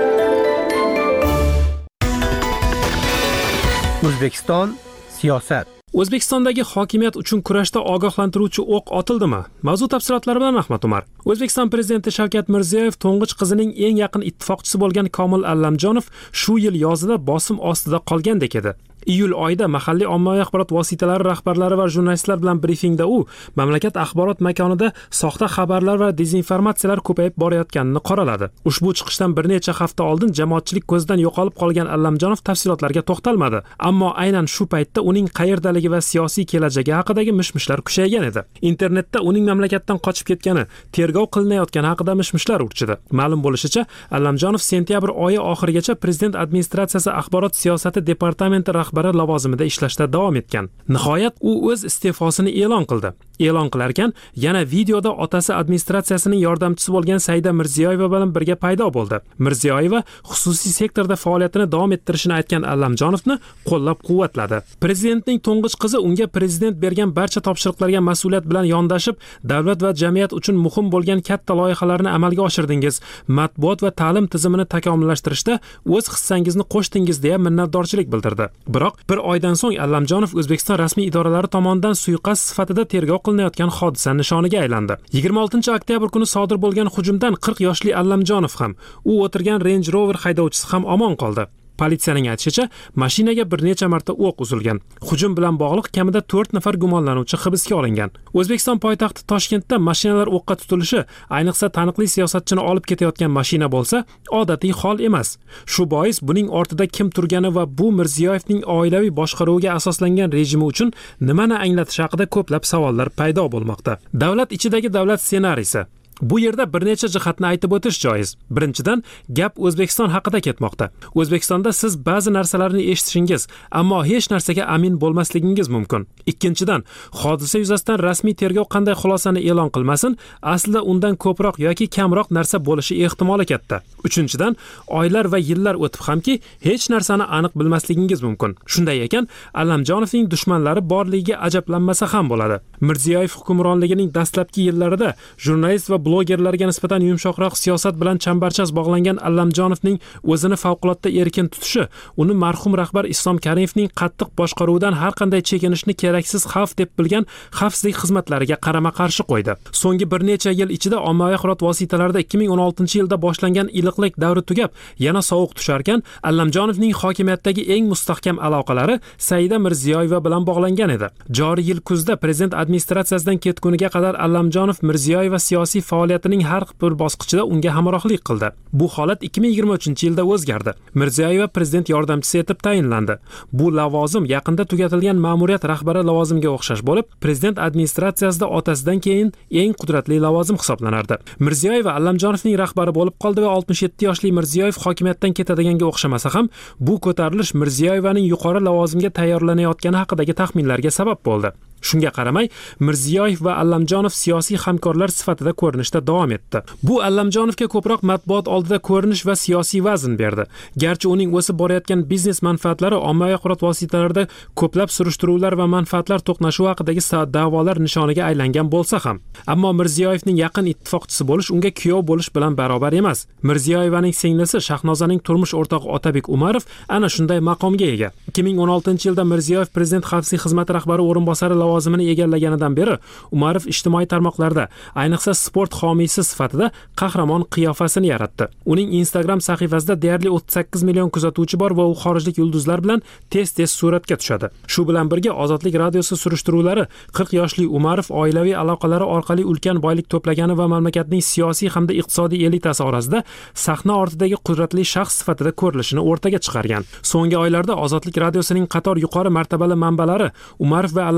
O'zbekiston siyosat. O'zbekistondagi hokimiyat uchun kurashda ogohlantiruvchi o'q otildimi? Mavzu tafsilotlari bilan Ahmad Umar. O'zbekiston prezidenti Shavkat Mirziyoyev to'ng'ich qizining eng yaqin ittifoqchisi bo'lgan Komil Allamjonov shu yil yozida bosim ostida qolgandek edi. Iyul oyida mahalliy ommaviy axborot vositalari rahbarlari va jurnalistlar bilan brifingda u mamlakat axborot makonida soxta xabarlar va dezinformatsiyalar ko'payib borayotganini qoraladi. Ushbu chiqishdan bir necha hafta oldin jamoatchilik ko'zidan yo'qolib qolgan Allamjonov tafsilotlarga to'xtalmadi, ammo aynan shu paytda uning qayerdaligi va siyosiy kelajagi haqidagi mishmishlar kuchaygan edi. Internetda uning mamlakatdan qochib ketgani, tergov qilinayotgani haqida mishmishlar urchidi. Ma'lum bo'lishicha, Allamjonov sentyabr oyi oxirigacha prezident administratsiyasi axborot siyosati departamenti rahbari lavozimida ishlashda davom etgan. Nihoyat u o'z iste'fosini e'lon qildi. E'lon qilarkan, yana videoda otasi administratsiyasining yordamchisi bo'lgan Saida Mirziyoyeva bilan birga paydo bo'ldi. Mirziyoyeva xususiy sektorda faoliyatini davom ettirishini aytgan Allamjonovni qo'llab-quvvatladi. Prezidentning to'ng'ich qizi unga prezident bergan barcha topshiriqlarga mas'uliyat bilan yondashib, davlat va jamiyat uchun muhim bo'lgan katta loyihalarni amalga oshirdingiz. Matbuot va ta'lim tizimini takomillashtirishda o'z hissangizni qo'shdingiz deya minnatdorchilik bildirdi. Biroq bir oydan so'ng Allamjonov O'zbekiston rasmiy idoralari tomonidan suiqasd sifatida tergov qilinayotgan hodisa nishoniga aylandi. yigirma oltinchi oktyabr kuni sodir bo'lgan hujumdan qirq yoshli Allamjonov ham, u o'tirgan Range Rover haydovchisi ham omon qoldi. Politsiyaning aytishicha, mashinaga bir necha marta o'q uzilgan. Hujum bilan bog'liq kamida to'rt nafar gumonlanuvchi hibsga olingan. O'zbekiston poytaxti Toshkentda mashinalar o'qqa tutilishi, ayniqsa taniqli siyosatchini olib ketayotgan mashina bo'lsa, odatiy hol emas. Shu bois buning ortida kim turgani va bu Mirziyoyevning oilaviy boshqaruviga asoslangan rejimi uchun nimani anglatish haqida ko'plab savollar paydo bo'lmoqda. Davlat ichidagi davlat ssenariysi. Bu yerda bir necha jihatni aytib o'tish joiz. Birinchidan, gap O'zbekiston haqida ketmoqda. O'zbekistonda siz ba'zi narsalarni eshitishingiz, ammo hech narsaga amin bo'lmasligingiz mumkin. Ikkinchidan, hodisa yuzasidan rasmiy tergov qanday xulosani e'lon qilmasin, aslida undan ko'proq yoki kamroq narsa bo'lishi ehtimoli katta. Uchinchidan, oylar va yillar o'tib hamki, hech narsani aniq bilmasligingiz mumkin. Shunday ekan, Allamjonovning dushmanlari borligiga ajablanmasa ham bo'ladi. Mirziyoyev hukmronligining dastlabki yillarida jurnalist va blogerlarga nisbatan yumshoqroq siyosat bilan chambarchas bog'langan Allamjonovning o'zini favqulodda erkin tutishi, uni marhum rahbar Islom Karimovning qattiq boshqaruvidan har qanday chekinishni keraksiz xavf deb bilgan xavfsizlik xizmatlariga qarama-qarshi qo'ydi. So'nggi bir necha yil ichida ommaviy axborot vositalarida ikki ming o'n oltinchi yilda boshlangan iliqlik davri tugab, yana sovuq tusharkan, Allamjonovning hokimiyatdagi eng mustahkam aloqalari Saida Mirziyoyeva bilan bog'langan edi. Joriy yil kuzda prezident administratsiyasidan ketguniga qadar Allamjonov Mirziyoyeva siyosiy faoliyatining har bir bosqichida unga hamrohlik qildi. Bu holat ikki ming yigirma uchinchi yilda o'zgardi. Mirziyoyeva prezident yordamchisi etib tayinlandi. Bu lavozim yaqinda tugatilgan ma'muriyat rahbari lavozimiga o'xshash bo'lib, prezident administratsiyasida otasidan keyin eng qudratli lavozim hisoblanardi. Mirziyoyeva Allamjonovning rahbari bo'lib qoldi va oltmish yetti yoshli Mirziyoyev hokimiyatdan ketadiganga o'xshamasa ham, bu ko'tarilish Mirziyoyevaning yuqori lavozimga tayyorlanayotgani haqidagi taxminlarga sabab bo'ldi. Shunga qaramay, Mirziyoyev va Allamjonov siyosiy hamkorlar sifatida ko'rinishda davom etdi. Bu Allamjonovga ko'proq matbuot oldida ko'rinish va siyosiy vazn berdi. Garchi uning o'sib borayotgan biznes manfaatlari ommaviy axborot vositalarida ko'plab surishtiruvlar va manfaatlar to'qnashuvi haqidagi da'volar nishoniga aylangan bo'lsa ham, ammo Mirziyoyevning yaqin ittifoqchisi bo'lish unga kuyov bo'lish bilan barobar emas. Mirziyoyevaning singlisi Shahnozaning turmush o'rtog'i Otabek Umarov ana shunday maqomga ega. ikki ming o'n oltinchi yilda Mirziyoyev prezident xavfsizlik xizmati rahbari o'rinbosari lavozimini egallaganidan beri Umarov ijtimoiy tarmoqlarda, ayniqsa sport homiysi sifatida qahramon qiyofasini yaratdi. Uning Instagram sahifasida deyarli o'ttiz sakkiz million kuzatuvchi bor va u xorijlik yulduzlar bilan tez-tez suratga tushadi. Shu bilan birga Ozodlik radiosi surishtiruvlari qirq yoshli Umarov oilaviy aloqalari orqali ulkan boylik to'plagani va mamlakatning siyosiy hamda iqtisodiy elitasi orasida sahna ortidagi qudratli shaxs sifatida ko'rilishini o'rtaga chiqargan. So'nggi oylarda Ozodlik radiosining qator yuqori martabali manbalari Umarov va Allamjonov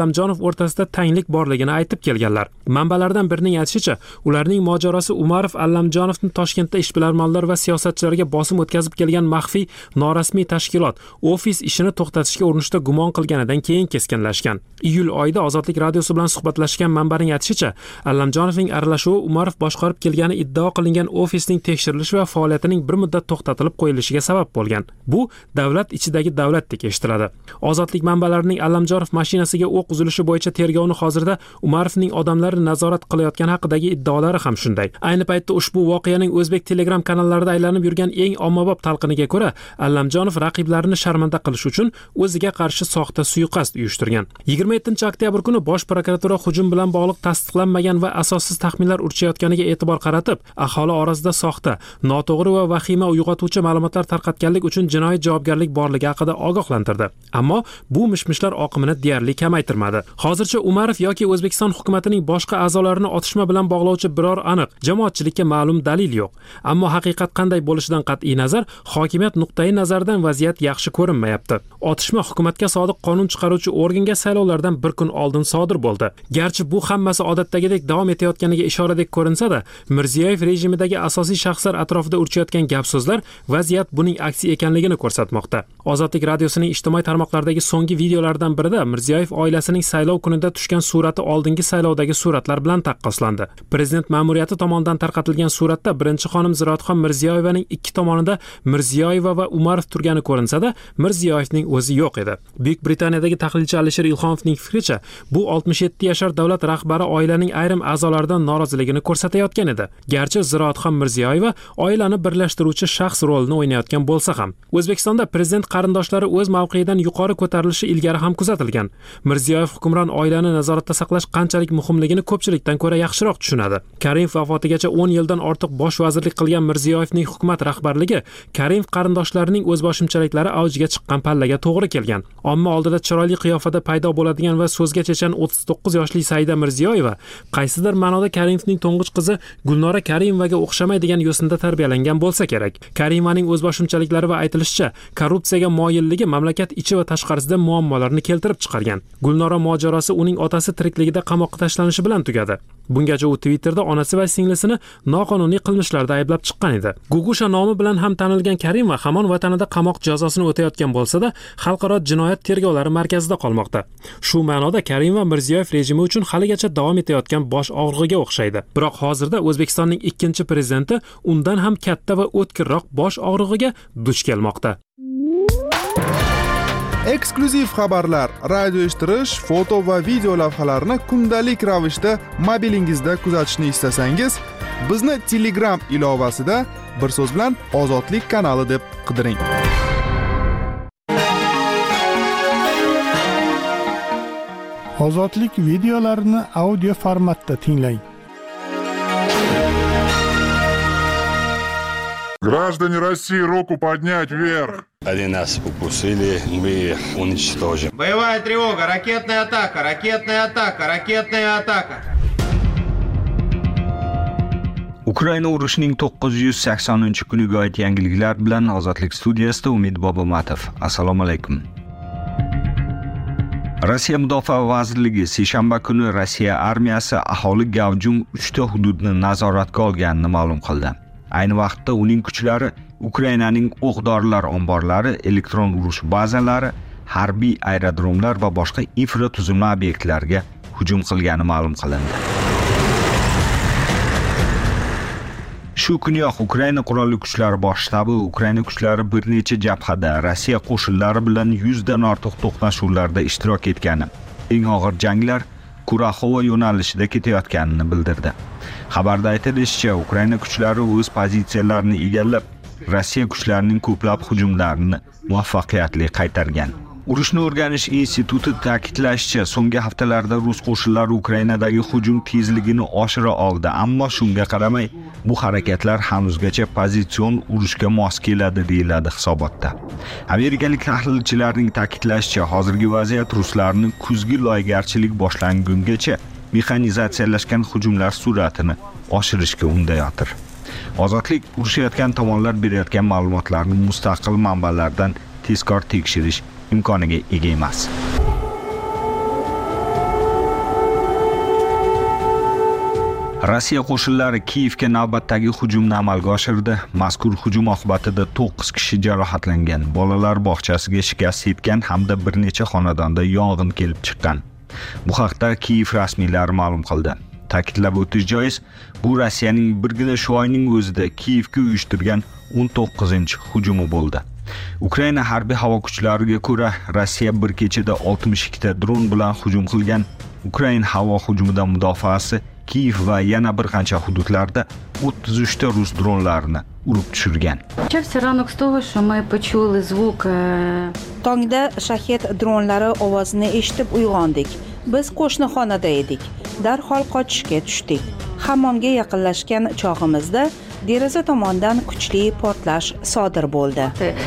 o'rtasida tanglik borligini aytib kelganlar. Manbalardan birining aytishicha, ularning mojarosi Umarov Allamjonovni Toshkentda ishbilarmonlar va siyosatchilarga bosim o'tkazib kelgan maxfiy norasmiy tashkilot ofis ishini to'xtatishga urinishda gumon qilganidan keyin keskinlashgan. Iyul oyida Ozodlik radiosi bilan suhbatlashgan manbaning aytishicha, Allamjonovning aralashuvi Umarov boshqarib kelgani iddao qilingan ofisning tekshirilishi va faoliyatining bir muddat to'xtatilib qo'yilishiga sabab bo'lgan. Bu davlat ichidagi davlatdek eshitiladi. Ozodlik manbalarining Allamjonov mashinasiga o'q uzilishi bo'yicha tergovni hozirda Umarovning odamlari nazorat qilayotgani haqidagi iddaolari ham shunday. Ayni paytda ushbu voqeaning o'zbek Telegram kanallarida aylanib yurgan eng ommabop talqiniga ko'ra, Allamjonov raqiblarini sharmanda qilish uchun o'ziga qarshi soxta suiqasd uyushtirgan. yigirma yettinchi oktyabr kuni Bosh prokuratura hujum bilan bog'liq tasdiqlanmagan va asossiz taxminlar urchayotganiga e'tibor qaratib, aholi orasida soxta, noto'g'ri va vahima uyg'otuvchi ma'lumotlar tarqatganlik uchun jinoiy javobgarlik borligi haqida ogohlantirdi. Ammo bu mishmishlar oqimini deyarli kamaytirmadi. Hozircha Umarov yoki O'zbekiston hukumatining boshqa a'zolarini otishma bilan bog'lovchi biror aniq, jamoatchilikka ma'lum dalil yo'q. Ammo haqiqat qanday bo'lishidan qat'iy nazar, hokimiyat nuqtai nazaridan vaziyat yaxshi ko'rinmayapti. Otishma hukumatga sodiq qonun chiqaruvchi organga saylovlardan bir kun oldin sodir bo'ldi. Garchi bu hammasi odatdagidek davom etayotganiga ishoradek ko'rinsa-da, Mirziyoyev rejimidagi asosiy shaxslar atrofida urchayotgan gap-so'zlar vaziyat buning aksi ekanligini ko'rsatmoqda. Ozodlik radiosining ijtimoiy tarmoqlardagi so'nggi videolardan birida Mirziyoyev oilasining saylov kunida tushgan surati oldingi saylovdagi suratlar bilan taqqoslandi. Prezident ma'muriyati tomonidan tarqatilgan suratda birinchi xonim Ziroatxon Mirziyoyevaning ikki tomonida Mirziyoyeva va Umarov turgani ko'rinsa-da, Mirziyoyevning o'zi yo'q edi. Buyuk Britaniyadagi tahlilchi Alisher Ilhomovning fikricha, bu oltmish yetti yashar davlat rahbari oilaning ayrim a'zolaridan noroziligini ko'rsatayotgan edi. Garchi Ziroatxon Mirziyoyeva oilani birlashtiruvchi shaxs rolini o'ynayotgan bo'lsa ham, O'zbekistonda prezident qarindoshlari o'z mavqeyidan yuqori ko'tarilishi ilgari ham kuzatilgan. Mirziyoyev hukmron oilani nazoratda saqlash qanchalik muhimligini ko'pchilikdan ko'ra yaxshiroq tushunadi. Karimov vafotigacha o'n yildan ortiq bosh vazirlik qilgan Mirziyoyevning hukumat rahbarligi Karimov qarindoshlarining o'zboshimchaliklari avjiga chiqqan pallaga to'g'ri kelgan. Omma oldida chiroyli qiyofada paydo bo'ladigan va so'zga chechan o'ttiz to'qqiz yoshli Saida Mirziyoyeva qaysidir ma'noda Karimovning to'ng'ich qizi Gulnora Karimovaga o'xshamaydigan yo'sinda tarbiyalangan bo'lsa kerak. Karimovaning o'zboshimchaliklari va aytilishicha, korrupsiyaga moyilligi mamlakat ichi va tashqarisida muammolarni keltirib chiqargan. Gulnora mojarosi uning otasi tirikligida qamoqqa tashlanishi bilan tugadi. Bungacha u Twitterda onasi va singlisini noqonuniy qilmishlarda ayblab chiqqan edi. Gugusha nomi bilan ham tanilgan Karimova hamon vatanida qamoq jazosini o'tayotgan bo'lsa-da, xalqaro jinoyat tergovlari markazida qolmoqda. Shu ma'noda Karimova Mirziyoyev rejimi uchun haligacha davom etayotgan bosh og'rig'iga o'xshaydi. Biroq hozirda O'zbekistonning ikkinchi prezidenti undan ham katta va o'tkirroq bosh og'rig'iga duch kelmoqda. Eksklyuziv xabarlar, radio eshittirish, foto va video lavhalarni kundalik ravishda mobilingizda kuzatishni istasangiz, bizni Telegram ilovasida bir so'z bilan Ozodlik kanali deb qidiring. Ozodlik videolarini audio formatda tinglang. Граждане России, руку поднять вверх. Они нас укусили, мы их уничтожим. Боевая тревога, ракетная атака, ракетная атака, ракетная атака. Ukraina urushining to'qqiz yuz saksoninchi kuniga oid yangiliklar bilan Ozodlik studiyasida Umid Bobomatov. Assalomu alaykum. Rossiya Mudofaa vazirligi seshanba kuni Rossiya armiyasi aholi gavjum uchta hududni nazoratga olganini ma'lum qildi. Ayni vaqtda uning kuchlari Ukrainaning o'q-dorilar omborlari, elektron urush bazalari, harbiy aerodromlar va boshqa infratuzilma obyektlariga hujum qilgani ma'lum qilindi. Shu kuniyoq Ukraina qurolli kuchlari bosh shtabi Ukraina kuchlari bir necha jabhada Rossiya qo'shinlari bilan yuz dan ortiq to'qnashuvlarda ishtirok etgani, eng og'ir janglar Kuraxova yo'nalishida ketayotganini bildirdi. Xabarda aytilishicha, Ukraina kuchlari o'z pozitsiyalarini egallab, Rossiya kuchlarining ko'plab hujumlarini muvaffaqiyatli qaytargan. Urushni o'rganish instituti ta'kidlashicha, so'nggi haftalarda rus qo'shinlari Ukrainadagi hujum tezligini oshira oldi, ammo shunga qaramay, bu harakatlar hanuzgacha pozitsion urushga mos keladi deyiladi hisobotda. Amerikalik tahlilchilarning ta'kidlashicha, hozirgi vaziyat ruslarning kuzgi loygarchilik boshlangungacha mexanizatsiyalashgan hujumlar sur'atini oshirishga undayotir. Ozodlik urushayotgan tomonlar berayotgan ma'lumotlarni mustaqil manbalardan tezkor tekshirish imkoniga ega emas. Rossiya qo'shinlari Kiyevga navbatdagi hujumni amalga oshirdi. Mazkur hujum oqibatida to'qqiz kishi jarohatlangan, bolalar bog'chasiga shikast yetgan hamda bir necha xonadonda yong'in kelib chiqqan. Bu haqda Kiyev rasmiylari ma'lum qildi. Ta'kidlab o'tish joiz, bu Rossiyaning birgina shu oyning o'zida Kiyevga uyushtirgan o'n to'qqizinchi hujumi bo'ldi. Ukraina harbiy havo kuchlariga ko'ra, Rossiya bir kechada oltmish ikkita dron bilan hujum qilgan. Ukraina havo hujumidan mudofaasi Kiyev va yana bir qancha hududlarda o'ttiz uchta rus dronlarini urib tushirgan. Tongda shahed dronlari ovozini eshitib uyg'ondik. Biz qo'shni xonada edik. Darhol qochishga tushdik. Hammomga yaqinlashgan chog'imizda deraza tomondan kuchli portlash sodir bo'ldi.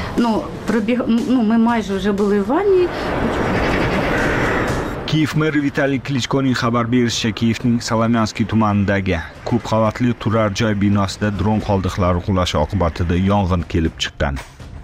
Kiyev meri Vitaliy Klichkoning xabar berishicha, Kiyevning Salomyanskiy tumanidagi ko'p qavatli turar joy binosida dron qoldiqlari qulashi oqibatida yong'in kelib chiqqan.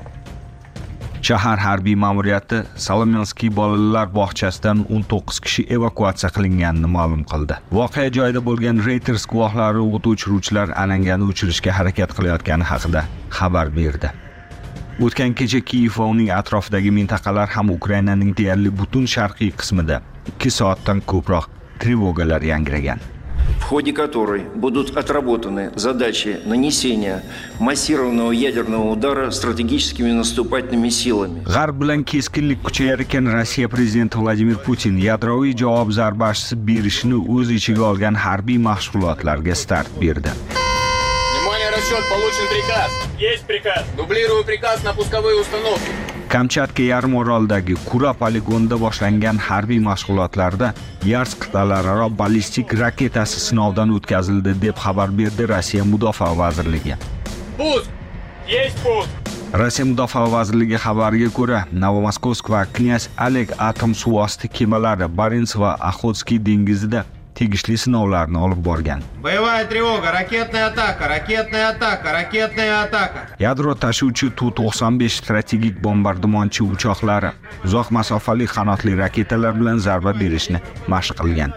Shahar harbiy ma'muriyati Salomyanskiy bolalar bog'chasidan o'n to'qqiz kishi evakuatsiya qilinganini ma'lum qildi. Voqea joyida bo'lgan Reuters guvohlari o't o'chiruvchilar alangani o'chirishga harakat qilayotgani haqida xabar berdi. O'tgan kecha Kiyev va uning atrofidagi mintaqalar ham Ukrainaning deyarli butun sharqiy qismida ikki soatdan ko'proq trevogalar yangragan. В ходе которой будут отработаны задачи нанесения массированного ядерного удара стратегическими наступательными силами. G'arb bilan keskinlik kuchayar ekan Rossiya prezidenti Vladimir Putin yadroviy javob zarbasi berishini o'z ichiga olgan harbiy mashg'ulotlarga start berdi. Внимание, расчет, получен приказ. Есть приказ. Дублирую приказ на пусковые установки. Kamchatka yarim orolidagi Kura poligonida boshlangan harbiy mashg'ulotlarda Yars qit'alararo ballistik raketasi sinovdan o'tkazildi deb xabar berdi Rossiya Mudofaa vazirligi. Пуск! Есть пуск! Rossiya Mudofaa vazirligi xabariga ko'ra, Novomoskovsk va Knyaz Oleg atom suvosti kemalari Barents va Oxotskiy dengizida tegishli sinovlarni olib borgan. Боевая тревога, ракетная атака, ракетная атака, ракетная атака. Yadro tashuvchi Tu to'qson besh strategik bombardimonchi uchoqlari uzoq masofali qanotli raketalar bilan zarba berishni mashq qilgan.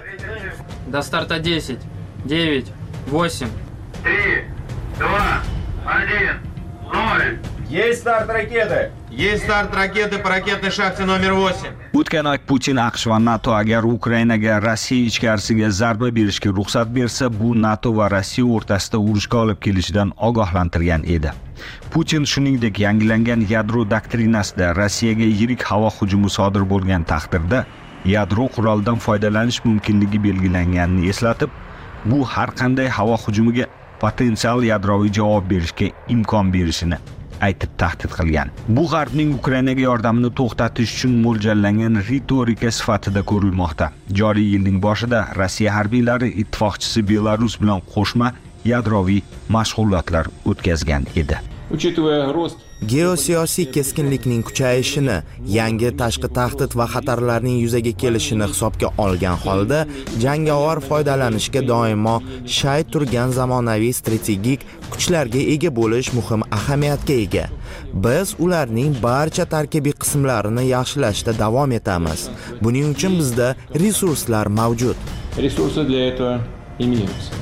До старта десять, девять, восемь, три, два, один, ноль. Есть старт ракеты. Есть старт ракеты по ракетной шахте номер восемь. O'tgan oy Putin AQSh va NATO agar Ukrainaga Rossiya ichkarisiga zarba berishga ruxsat bersa, bu NATO va Rossiya o'rtasida urushga olib kelishidan ogohlantirgan edi. Putin shuningdek yangilangan yadro doktrinasida Rossiyaga yirik havo hujumi sodir bo'lgan taqdirda yadro qurolidan foydalanish mumkinligi belgilanganini eslatib, bu har qanday havo hujumiga potensial yadroviy javob berishga imkon berishini aytib tahdid qilgan. Bu G'arbning Ukrainaga yordamini to'xtatish uchun mo'ljallangan ritorika sifatida ko'rilmoqda. Joriy yilning boshida Rossiya harbiylari ittifoqchisi Belarus bilan qo'shma yadroviy mashg'ulotlar o'tkazgan edi. Учитывая рост Geosiyosiy keskinlikning kuchayishini, yangi tashqi tahdid va xatarlarning yuzaga kelishini hisobga olgan holda, jangovar foydalanishga doimo shay turgan zamonaviy strategik kuchlarga ega bo'lish muhim ahamiyatga ega. Biz ularning barcha tarkibiy qismlarini yaxshilashda davom etamiz. Buning uchun bizda resurslar mavjud. Resurсы для этого имеются.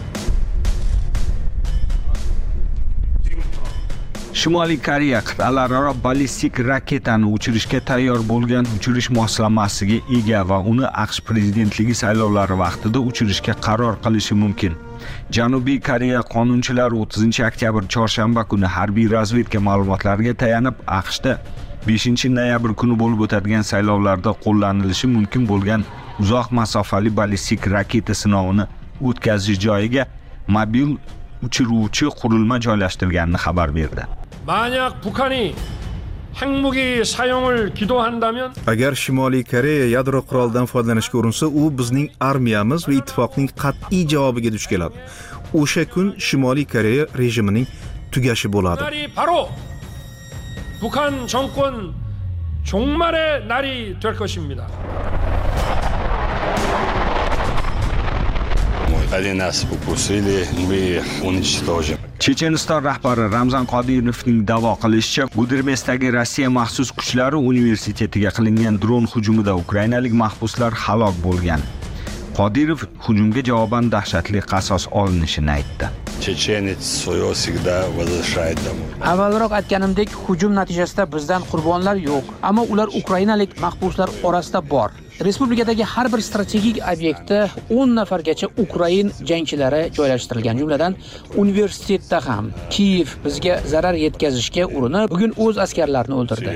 Shimoliy Koreya qit'alararo ballistik raketani uchirishga tayyor bo'lgan uchirish moslamasiga ega va uni AQSh prezidentligi saylovlari vaqtida uchirishga qaror qilishi mumkin. Janubiy Koreya qonunchilari o'ttizinchi oktyabr chorshanba kuni harbiy razvedka ma'lumotlariga tayanib AQShda beshinchi noyabr kuni bo'lib o'tadigan saylovlarda qo'llanilishi mumkin bo'lgan uzoq masofali ballistik raketa sinovini o'tkazish joyiga mobil uchiruvchi qurilma joylashtirganini xabar berdi. 만약 북한이 핵무기 사용을 기도한다면 agar Shimoliy Koreya yadro qurolidan foydalanishga urinsa, u bizning armiyamiz va ittifoqning qat'iy javobiga duch keladi. O'sha kun Shimoliy Koreya rejimining tugashi bo'ladi. 바로 북한 정권 종말의 날이 될 것입니다. Один нас укусили, мы уничтожим. Checheniston rahbari Ramzan Qodirovning da'vo qilishicha, Gudermesdagi Rossiya maxsus kuchlari universitetiga qilingan dron hujumida ukrainalik mahbuslar halok bo'lgan. Qodirov hujumga javoban dahshatli qasos olinishini aytdi. Chechenец свое всегда возвращает домой. Avvalroq aytganimdek, hujum natijasida bizdan qurbonlar yo'q, ammo ular ukrainalik mahbuslar orasida bor. Respublikadagi har bir strategik obyektda o'n nafargacha Ukrain jangchilari joylashtirilgan, jumladan universitetda ham. Kiyev bizga zarar yetkazishga urinib, bugun o'z askarlarini o'ldirdi.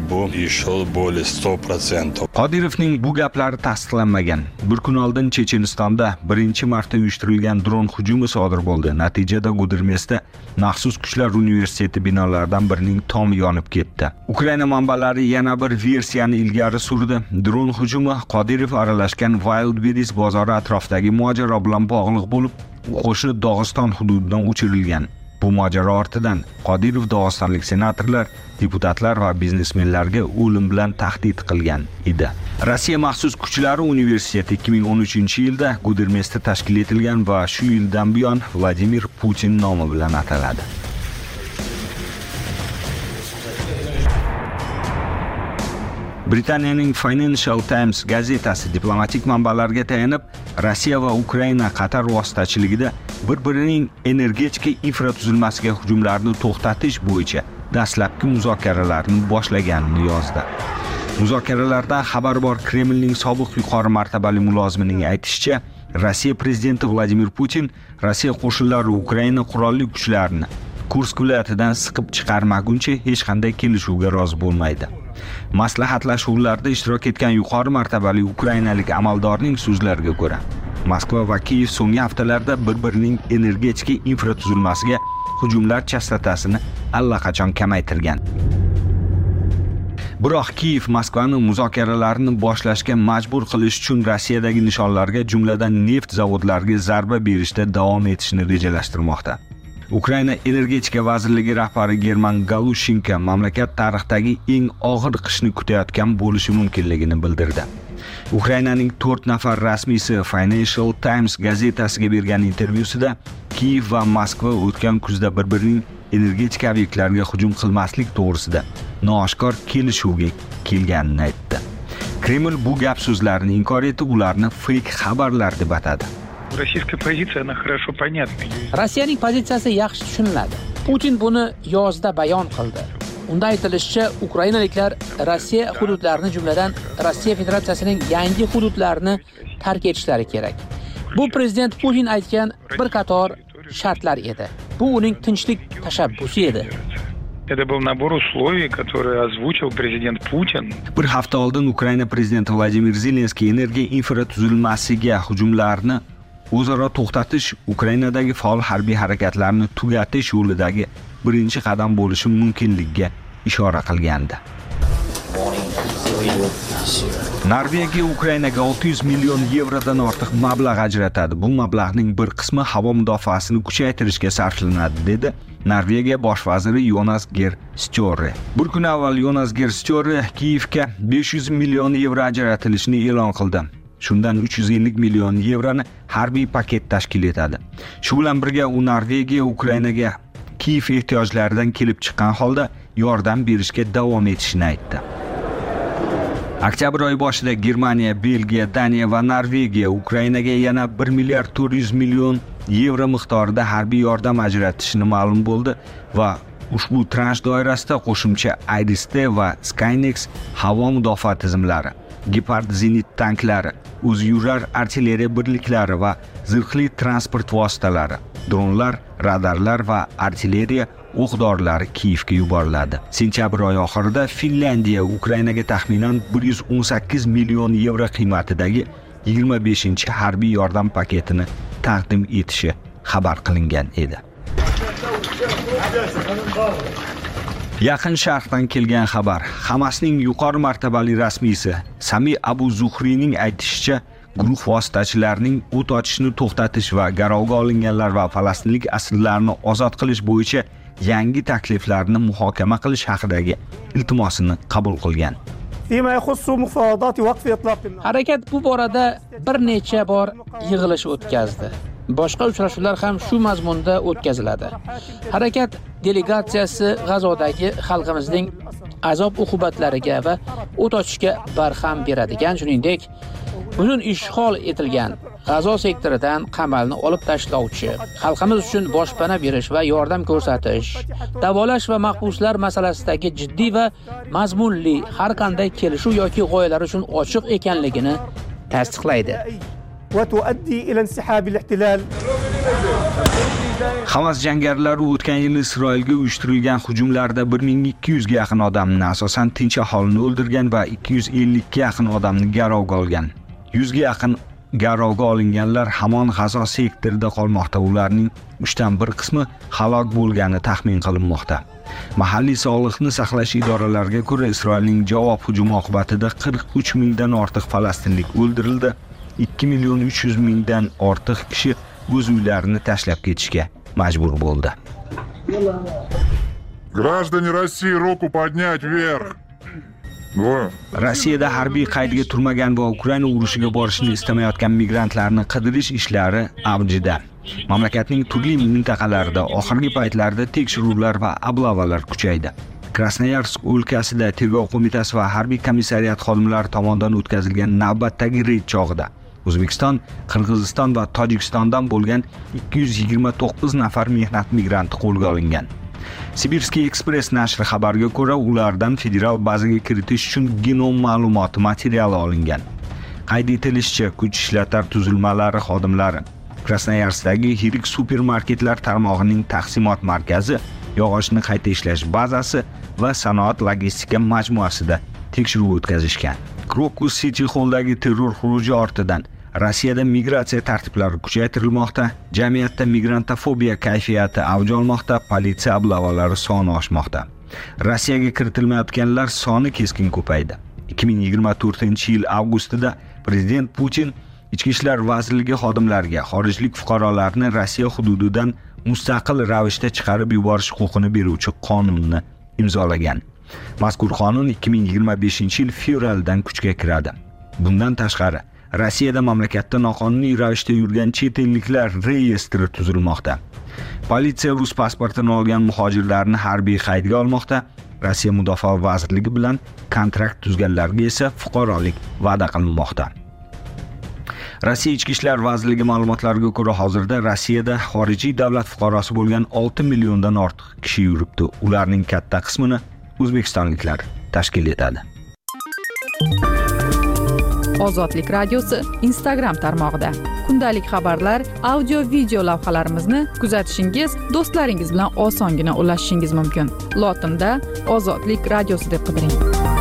Qodirovning bu gaplari tasdiqlanmagan. Bir kun oldin Chechenistonda birinchi marta uyushtirilgan dron hujumi sodir bo'ldi. Natijada Gudermesda maxsus kuchlar universiteti binolaridan birining tomi yonib ketdi. Ukraina manbalari yana bir versiyani ilgari surdi. Dron hujumi Qodirov aralashgan Wildberries bozori atrofidagi mojaro bilan bog'liq bo'lib, qo'shni Dog'iston hududidan uchirilgan. Bu mojaro ortidan Qodirov dog'istonlik senatorlar, deputatlar va biznesmenlarga o'lim bilan tahdid qilgan edi. Rossiya maxsus kuchlari universiteti ikki ming o'n uchinchi yilda Gudermesda tashkil etilgan va shu yildan buyon Vladimir Putin nomi bilan ataladi. Britaniyaning Financial Times gazetasi diplomatik manbalarga tayanib, Rossiya va Ukraina Qatar vositachiligida bir-birining energetika infratuzilmasiga hujumlarni to'xtatish bo'yicha dastlabki muzokaralarni boshlaganini yozdi. Muzokaralarda xabar bor. Kremlning sobiq yuqori martabali mulozimining aytishicha, Rossiya prezidenti Vladimir Putin Rossiya qo'shinlari Ukraina qurolli kuchlarini Kursk viloyatidan siqib chiqarmaguncha hech qanday kelishuvga rozi bo'lmaydi. Maslahatlashuvlarda ishtirok etgan yuqori martabali ukrainalik amaldorning so'zlariga ko'ra, Moskva va Kiyev so'nggi haftalarda bir-birining energetika infratuzilmasiga hujumlar chastotasini allaqachon kamaytirgan. Biroq Kiyev Moskvani muzokaralarni boshlashga majbur qilish uchun Rossiyadagi nishonlarga, jumladan neft zavodlariga zarba berishda davom etishni rejalashtirmoqda. Ukraina energetika vazirligi rahbari German Galushenko mamlakat tarixidagi eng og'ir qishni kutayotgan bo'lishi mumkinligini bildirdi. Ukrainaning to'rt nafar rasmiysi Financial Times gazetasiga bergan intervyusida Kiyev va Moskva o'tgan kuzda bir-birining energetika obyektlariga hujum qilmaslik to'g'risida nooshkor kelishuvga kelganini aytdi. Kreml bu gap so'zlarni inkor etib, ularni fake xabarlar deb atadi. Российская позиция, она хорошо понятна. Rossiyaning pozitsiyasi yaxshi tushuniladi. Putin buni yozda bayon qildi. Unda aytilishicha, ukrainaliklar Rossiya hududlarini, jumladan Rossiya Federatsiyasining yangi hududlarini tark etishlari kerak. Bu prezident Putin aytgan bir qator shartlar edi. Bu uning tinchlik tashabbusi edi. Это был набор условий, которые озвучил президент Putin. Bir hafta oldin Ukraina prezidenti Vladimir Zelenskiy energiya infratuzilmasiga hujumlarni o'zaro to'xtatish, Ukrainadagi faol harbiy harakatlarni tugatish yo'lidagi birinchi qadam bo'lishi mumkinligiga ishora qilgandi. Norvegiya Ukrainaga olti yuz million yevrodan ortiq mablag' ajratadi. Bu mablag'ning bir qismi havo mudofaasini kuchaytirishga sarflanadi, dedi Norvegiya bosh vaziri Jonas Gahr Støre. Bir kun avval Jonas Gahr Støre Kiyevga besh yuz million yevro ajratilishini e'lon qildi. Shundan uch yuz ellik million yevroni harbiy paket tashkil etadi. Shu bilan birga u Norvegiya Ukrainaga Kiyev ehtiyojlaridan kelib chiqqan holda yordam berishga davom etishini aytdi. Oktyabr oyi boshida Germaniya, Belgiya, Daniya va Norvegiya Ukrainaga yana bir milliard to'rt yuz million yevro miqdorida harbiy yordam ajratishini ma'lum bo'ldi va ushbu transh doirasida qo'shimcha Iris-T va Skynex havo mudofaa tizimlari, Gepard zenit tanklari, o'ziyurar artilleriya birliklari va zirhli transport vositalari, dronlar, radarlar va artilleriya o'q-dorilar Kiyevga yuboriladi. Sentyabr oyi oxirida Finlandiya Ukrainaga taxminan bir yuz o'n sakkiz million yevro qiymatidagi yigirma beshinchi harbiy yordam paketini taqdim etishi xabar qilingan edi. Yaqin Sharqdan kelgan xabar. Hamasning yuqori martabali rasmiysi Sami Abu Zuhriyning aytishicha, guruh vositachilarining o't ochishni to'xtatish va garovga olinganlar va falastinlik asirlarni ozod qilish bo'yicha yangi takliflarni muhokama qilish haqidagi iltimosini qabul qilgan. Harakat bu borada bir necha bor yig'ilish o'tkazdi. Boshqa uchrashuvlar ham shu mazmunda o'tkaziladi. Harakat delegatsiyasi G'azodagi xalqimizning azob-uqubatlariga va o't ochishga barham beradigan, shuningdek, butun ishg'ol etilgan G'azo sektoridan qamalni olib tashlovchi, xalqimiz uchun boshpana berish va yordam ko'rsatish, davolash va mahbuslar masalasidagi jiddiy va mazmunli har qanday kelishuv yoki g'oyalar uchun ochiq ekanligini tasdiqlaydi. Hamas jangarilari o'tgan yil Isroilga uyushtirilgan hujumlarda bir ming ikki yuz ga yaqin odamni, asosan tinch aholini o'ldirgan va ikki yuz ellik ga yaqin odamni garovga olgan. yuz ga yaqin garovga olinganlar hamon G'azo sektorida qolmoqda. Ularning uchdan bir qismi halok bo'lgani taxmin qilinmoqda. Mahalliy sog'liqni saqlash idoralariga ko'ra, Isroilning javob hujumi oqibatida qirq uch mingdan ortiq falastinlik o'ldirildi. ikki million uch yuz mingdan ortiq kishi o'z uylarini tashlab ketishga majbur bo'ldi. Граждане России, руку поднять вверх. Rossiyada harbiy qaydga turmagan va Ukraina urushiga borishni istamayotgan migrantlarni qidirish ishlari avjida. Mamlakatning turli mintaqalarida oxirgi paytlarda tekshiruvlar va oblavalar kuchaydi. Krasnoyarsk o'lkasida tergov qo'mitasi va harbiy komissariyat xodimlari tomonidan o'tkazilgan navbatdagi reyd chog'ida O'zbekiston, Qirg'iziston va Tojikistondan bo'lgan ikki yuz yigirma to'qqiz nafar mehnat migranti qo'lga olingan. Sibirskiy Express nashri xabariga ko'ra, ulardan federal bazaga kiritish uchun genom ma'lumoti materiali olingan. Qayd etilishicha, kuch ishlatar tuzilmalari xodimlari Krasnoyarskdagi yirik supermarketlar tarmog'ining taqsimot markazi, yog'ochni qayta ishlash bazasi va sanoat logistika majmuasida tekshiruv o'tkazishgan. Crocus City Hall'dagi terror xuruji ortidan Rossiyada migratsiya tartiblari kuchaytirilmoqda, jamiyatda migrantofobiya kayfiyati avj olmoqda, politsiya oblavalari soni oshmoqda. Rossiyaga kiritilmayotganlar soni keskin ko'paydi. ikki ming yigirma to'rtinchi yil avgustida prezident Putin Ichki ishlar vazirligi xodimlariga xorijlik fuqarolarni Rossiya hududidan mustaqil ravishda chiqarib yuborish huquqini beruvchi qonunni imzolagan. Mazkur qonun ikki ming yigirma beshinchi yil fevraldan kuchga kiradi. Bundan tashqari, Rossiyada mamlakatda noqonuniy ravishda yurgan chet elliklar reyestri tuzilmoqda. Politsiya rus pasportini olgan muhojirlarni harbiy qaydga olmoqda. Rossiya Mudofaa vazirligi bilan kontrakt tuzganlarga esa fuqarolik va'da qilinmoqda. Rossiya Ichki ishlar vazirligi ma'lumotlariga ko'ra, hozirda Rossiyada xorijiy davlat fuqarosi bo'lgan olti milliondan ortiq kishi yuribdi. Ularning katta qismini o'zbekistonliklar tashkil etadi. Ozodlik radiosi Instagram tarmog'ida kundalik xabarlar, audio video lavhalarimizni kuzatishingiz, do'stlaringiz bilan osongina ulashishingiz mumkin. Lotinda Ozodlik radiosi deb qidiring.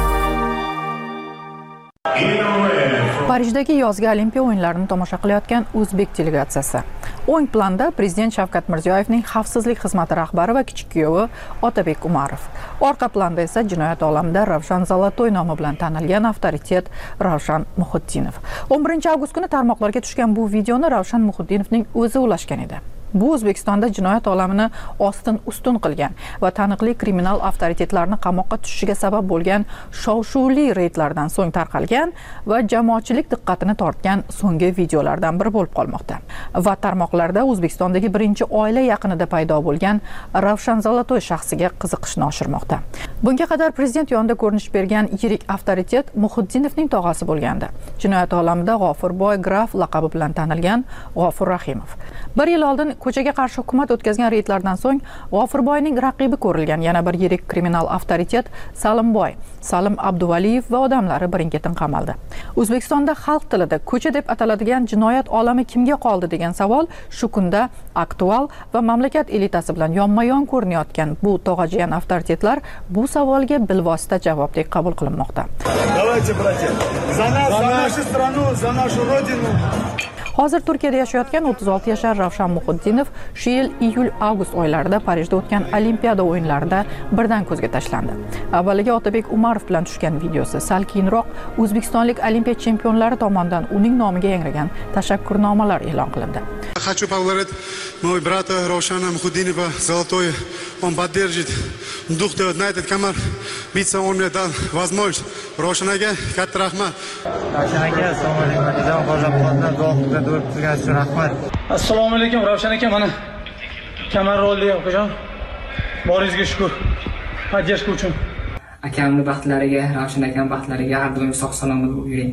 Parijdagi yozgi Olimpiya o'yinlarini tomosha qilayotgan o'zbek delegatsiyasi. O'ng planda prezident Shavkat Mirziyoyevning xavfsizlik xizmati rahbari va kichik kuyovi Otabek Umarov. Orqa planda esa jinoyat olamida Ravshan Zolotoy nomi bilan tanilgan avtoritet Ravshan Muhiddinov. o'n birinchi avgust kuni tarmoqlarga tushgan bu videoni Ravshan Muhiddinovning o'zi ulashgan edi. Bu O'zbekistonda jinoyat olamini ostin-ustun qilgan va taniqli kriminal avtoritetlarni qamoqqa tushishiga sabab bo'lgan shov-shuvli reydlardan so'ng tarqalgan va jamoatchilik diqqatini tortgan so'nggi videolardan biri bo'lib qolmoqda. Va tarmoqlarda O'zbekistondagi birinchi oila yaqinida paydo bo'lgan Ravshan Zolotoy shaxsiga qiziqishni oshirmoqda. Bunga qadar prezident yonida ko'rinish bergan yirik avtoritet Muhiddinovning tog'asi bo'lgandi. Jinoyat olamida G'ofurboy Graf laqabi bilan tanilgan G'ofur Rahimov. Bir yil oldin ko'chaga qarshi hukumat o'tkazgan reydlardan so'ng G'ofurboyning raqibi ko'rilgan yana bir yirik kriminal avtoritet Salimboy, Salim Abduvaliyev va odamlari birin-ketin qamaldi. O'zbekistonda xalq tilida ko'cha deb ataladigan jinoyat olami kimga qoldi degan savol shu kunda aktual va mamlakat elitasi bilan yonma-yon ko'rinayotgan bu tog'ajiyan avtoritetlar bu savolga bilvosita javobdek qabul qilinmoqda. Давайте, братья, за нас, за нашу страну, за нашу родину. Hozir Turkiyada yashayotgan o'ttiz olti yashar Ravshan Muhiddinov shu yil iyul-avgust oylarida Parijda o'tgan Olimpiada o'yinlarida birdan ko'zga tashlandi. Avvaliga Otabek Umarov bilan tushgan videosi sal keyinroq O'zbekistonlik olimpiya chempionlari tomonidan uning nomiga yangragan tashakkurnomalar e'lon qilindi. Хочу поблагодарить моего брата Равшана Мухиддинова Золотой. Он поддержит дух на этот камер. Биться он мне дал возможность. Равшанаga katta rahmat. Ravshan aka, assalomu alaykum. Javob hozir qoldi. Duoga duo qilganingiz uchun rahmat. Assalomu alaykum Ravshan aka, mana kamar rolli okajon. Boringizga shukr. Поддержка uchun. Akamning baxtlariga, Ravshan akam baxtlariga har doim sog' salomat bo'ling.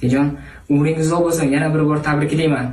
Akajon, umringiz uzoq bo'lsin. Yana bir bor tabriklayman.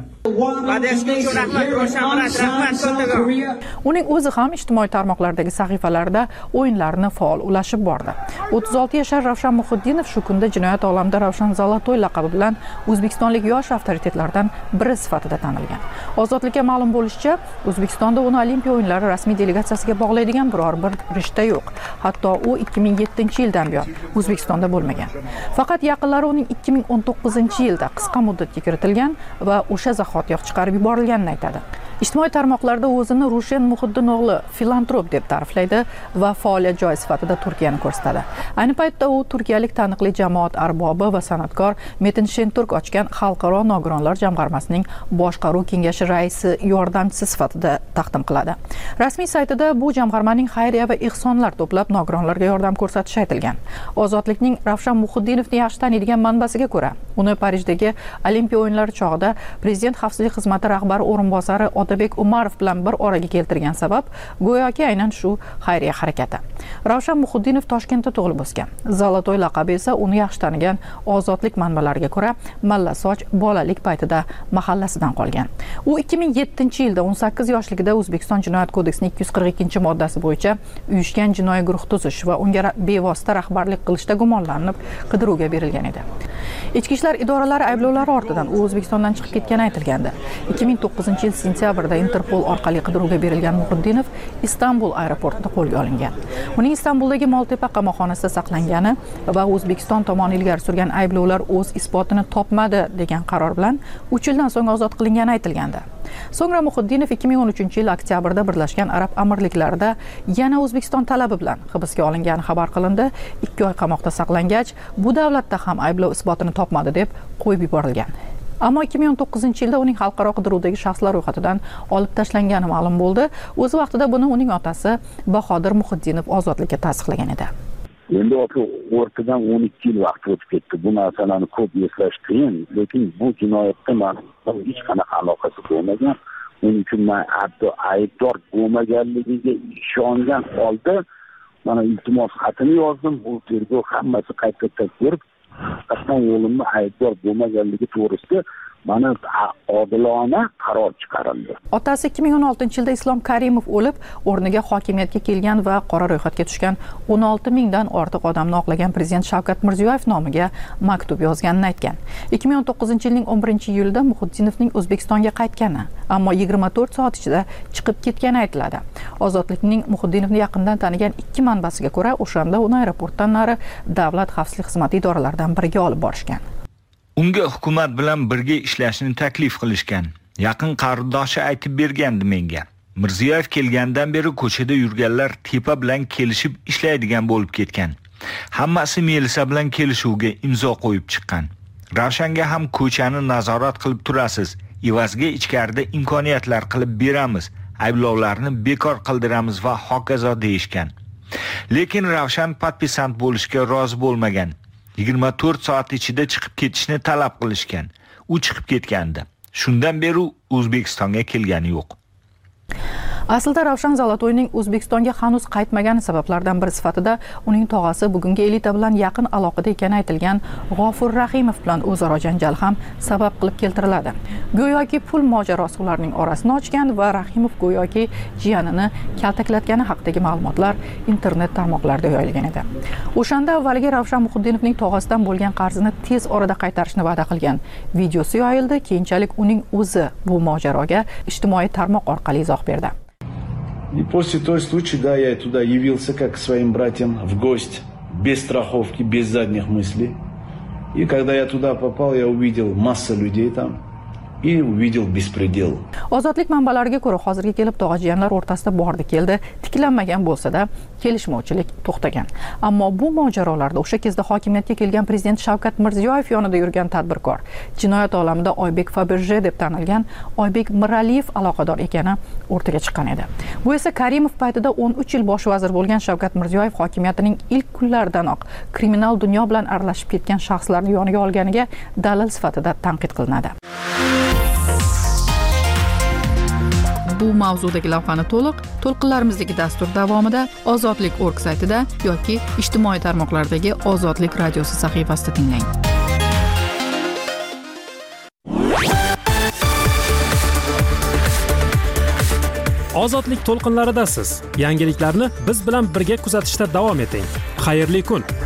Uning o'zi ham ijtimoiy tarmoqlardagi sahifalarida o'yinlarni faol ulashib bordi. o'ttiz olti yashar Ravshan Muhiddinov shu kunda jinoyat olamida Ravshan Zolotoy laqabi bilan O'zbekistonlik yosh avtoritetlardan biri sifatida tanilgan. Ozodlikka ma'lum bo'lishicha, O'zbekistonda uni Olimpiya o'yinlari rasmiy delegatsiyasiga bog'laydigan biror bir rishta yo'q. Hatto u ikki ming yettinchi yildan buyon O'zbekistonda bo'lmagan. Faqat yaqinlari uning ikki ming o'n to'qqizinchi yilda qisqa muddatga kiritilgan va o'sha zahotiyoq chiqarib yuborilganini aytadi. Ijtimoiy tarmoqlarda o'zini Rushen Muhiddin o'g'li filantrop deb ta'riflaydi va faoliyat joyi sifatida Turkiyani ko'rsatadi. Ayni paytda u turkiyalik taniqli jamoat arbobi va san'atkor Metin Shenturk ochgan Xalqaro nogironlar jamg'armasining boshqaruv kengashi raisi yordamchisi sifatida taqdim qiladi. Rasmiy saytida bu jamg'armaning xayriya va ehsonlar to'plab nogironlarga yordam ko'rsatishi aytilgan. Ozodlikning Ravshan Muhiddinovni yaxshi taniydigan manbasiga ko'ra, uni Parijdagi Olimpiya o'yinlari chog'ida prezident xavfsizlik xizmati rahbari o'rinbosari Otabek Umarov bilan bir oraga keltirgan sabab go'yoki aynan shu xayriya harakati. Ravshan Muhiddinov Toshkentda tug'ilib o'sgan. Zolotoy laqabi esa uni yaxshi tanigan ozodlik manbalariga ko'ra Mallasoch bolalik paytida mahallasidan qolgan. U ikki ming yettinchi yilda o'n sakkiz yoshligida O'zbekiston Jinoyat kodeksining ikki yuz qirq ikkinchi moddasi bo'yicha uyushgan jinoiy guruh tuzish va unga bevosita rahbarlik qilishda gumonlanib qidiruvga berilgan edi. Ichki ishlar idoralari ayblovlari ortidan u O'zbekistondan chiqib ketgani aytilgandi. ikki ming to'qqizinchi yil sentyabrda Interpol orqali qidiruvga berilgan Muhiddinov Istanbul aeroportida qo'lga olingan. Uning Istanbuldagi Moltepa qamoqxonasida saqlangani va O'zbekiston tomoni ilgari surgan ayblovlar o'z isbotini topmadi degan qaror bilan uch yildan so'ng ozod qilingani aytilgandi. So'ngra Muhiddinov ikki ming o'n uchinchi yil oktyabrda Birlashgan Arab Amirliklarida yana O'zbekiston talabi bilan hibsga olingani xabar qilindi. ikki oy qamoqda saqlangach, bu davlatda ham ayblov isbotini topmadi deb qo'yib yuborilgan. Ammo ikki ming o'n to'qqizinchi yilda uning xalqaro qidiruvdagi shaxslar ro'yxatidan olib tashlangani ma'lum bo'ldi. O'z vaqtida buni uning otasi Bahodir Muhiddinov ozodlikka tasdiqlagan edi. Endi o'rtadan o'n ikki yil vaqt o'tib ketdi. Bu narsalarni ko'p eslash qiyin, lekin bu jinoyatda ma'lum hech qanaqa aloqasi bo'lmagan. Uning uchun men aybdor bo'lmaganligiga ishongan holda mana iltimos xatini yozdim. Bu tergov hammasi qayta-qayta ko'rib, qasam o'g'limni aybdor bo'lmaganligi to'g'risida mana odilona qaror chiqarildi. Otasi ikki ming o'n oltinchi yilda Islom Karimov o'lib, o'rniga hokimiyatga kelgan va qora ro'yxatga tushgan o'n olti mingdan ortiq odamni oqlagan prezident Shavkat Mirziyoyev nomiga maktub yozganini aytgan. ikki ming o'n to'qqizinchi yilning o'n birinchi iyulida Muhiddinovning O'zbekistonga qaytgani, ammo yigirma to'rt soat ichida chiqib ketgani aytiladi. Ozodlikning Muhiddinovni yaqindan tanigan ikki manbasiga ko'ra, o'shanda uni aeroportdan nari Davlat xavfsizlik xizmati idoralaridan biriga olib borishgan. Unga hukumat bilan birga ishlashni taklif qilishgan. Yaqin qarindoshi aytib bergandi menga. Mirziyoyev kelgandan beri ko'chada yurganlar tepa bilan kelishib ishlaydigan bo'lib ketgan. Hammasi Melisa bilan kelishuvga imzo qo'yib chiqqan. Ravshanga ham ko'chani nazorat qilib turasiz. Evazga ichkarida imkoniyatlar qilib beramiz. Ayblovlarni bekor qildiramiz va hokazo deyishgan. Lekin Ravshan patpisant bo'lishga rozi bo'lmagan. yigirma to'rt soat ichida chiqib ketishni talab qilishgan. U chiqib ketgandi. Shundan beri O'zbekistonga kelgani yo'q. Aslida Ravshan Zolotoyning O'zbekistonga hanuz qaytmagani sabablardan biri sifatida uning tog'asi bugungi elita bilan yaqin aloqada ekani aytilgan G'ofur Rahimov bilan o'zaro janjal ham sabab qilib keltiriladi. Go'yoki pul mojarosi ularning orasini ochgan va Rahimov go'yoki jiyanini kaltaklatgani haqidagi ma'lumotlar internet tarmoqlarida yoyilgan edi. O'shanda avvaliga Ravshan Muhiddinovning tog'asidan bo'lgan qarzini tez orada qaytarishni va'da qilgan videosi yoyildi. Keyinchalik uning o'zi bu mojaroga ijtimoiy tarmoq orqali izoh berdi. И после той случая, да, я туда явился как к своим братьям в гости, без страховки, без задних мыслей. И когда я туда попал, я увидел массу людей там. И увидел беспредел. Ozodlik manbalariga ko'ra, hozirga kelib tog'ajiyanlar o'rtasida bordi keldi, tiklanmagan bo'lsa-da, kelishmovchilik to'xtagan. Ammo bu mojarolarda o'sha kezda hokimiyatga kelgan prezident Shavkat Mirziyoyev yonida yurgan tadbirkor, jinoyat olamida Oybek Faberje deb tanilgan Oybek Miraliyev aloqador ekani o'rtaga chiqqan edi. Bu esa Karimov paytida o'n uch yil bosh vazir bo'lgan Shavkat Mirziyoyev hokimiyatining ilk kunlaridanoq kriminal dunyo bilan aralashib ketgan shaxslarni yoniga olganiga dalil sifatida tanqid qilinadi. Bu mavzudagi lavhani to'liq to'lqinlarimizdagi dastur davomida ozodlik nokta org saytida yoki ijtimoiy tarmoqlardagi Ozodlik radiosi sahifasida tinglang. Ozodlik to'lqinlaridasiz. Yangiliklarni biz bilan birga kuzatishda davom eting. Xayrli kun.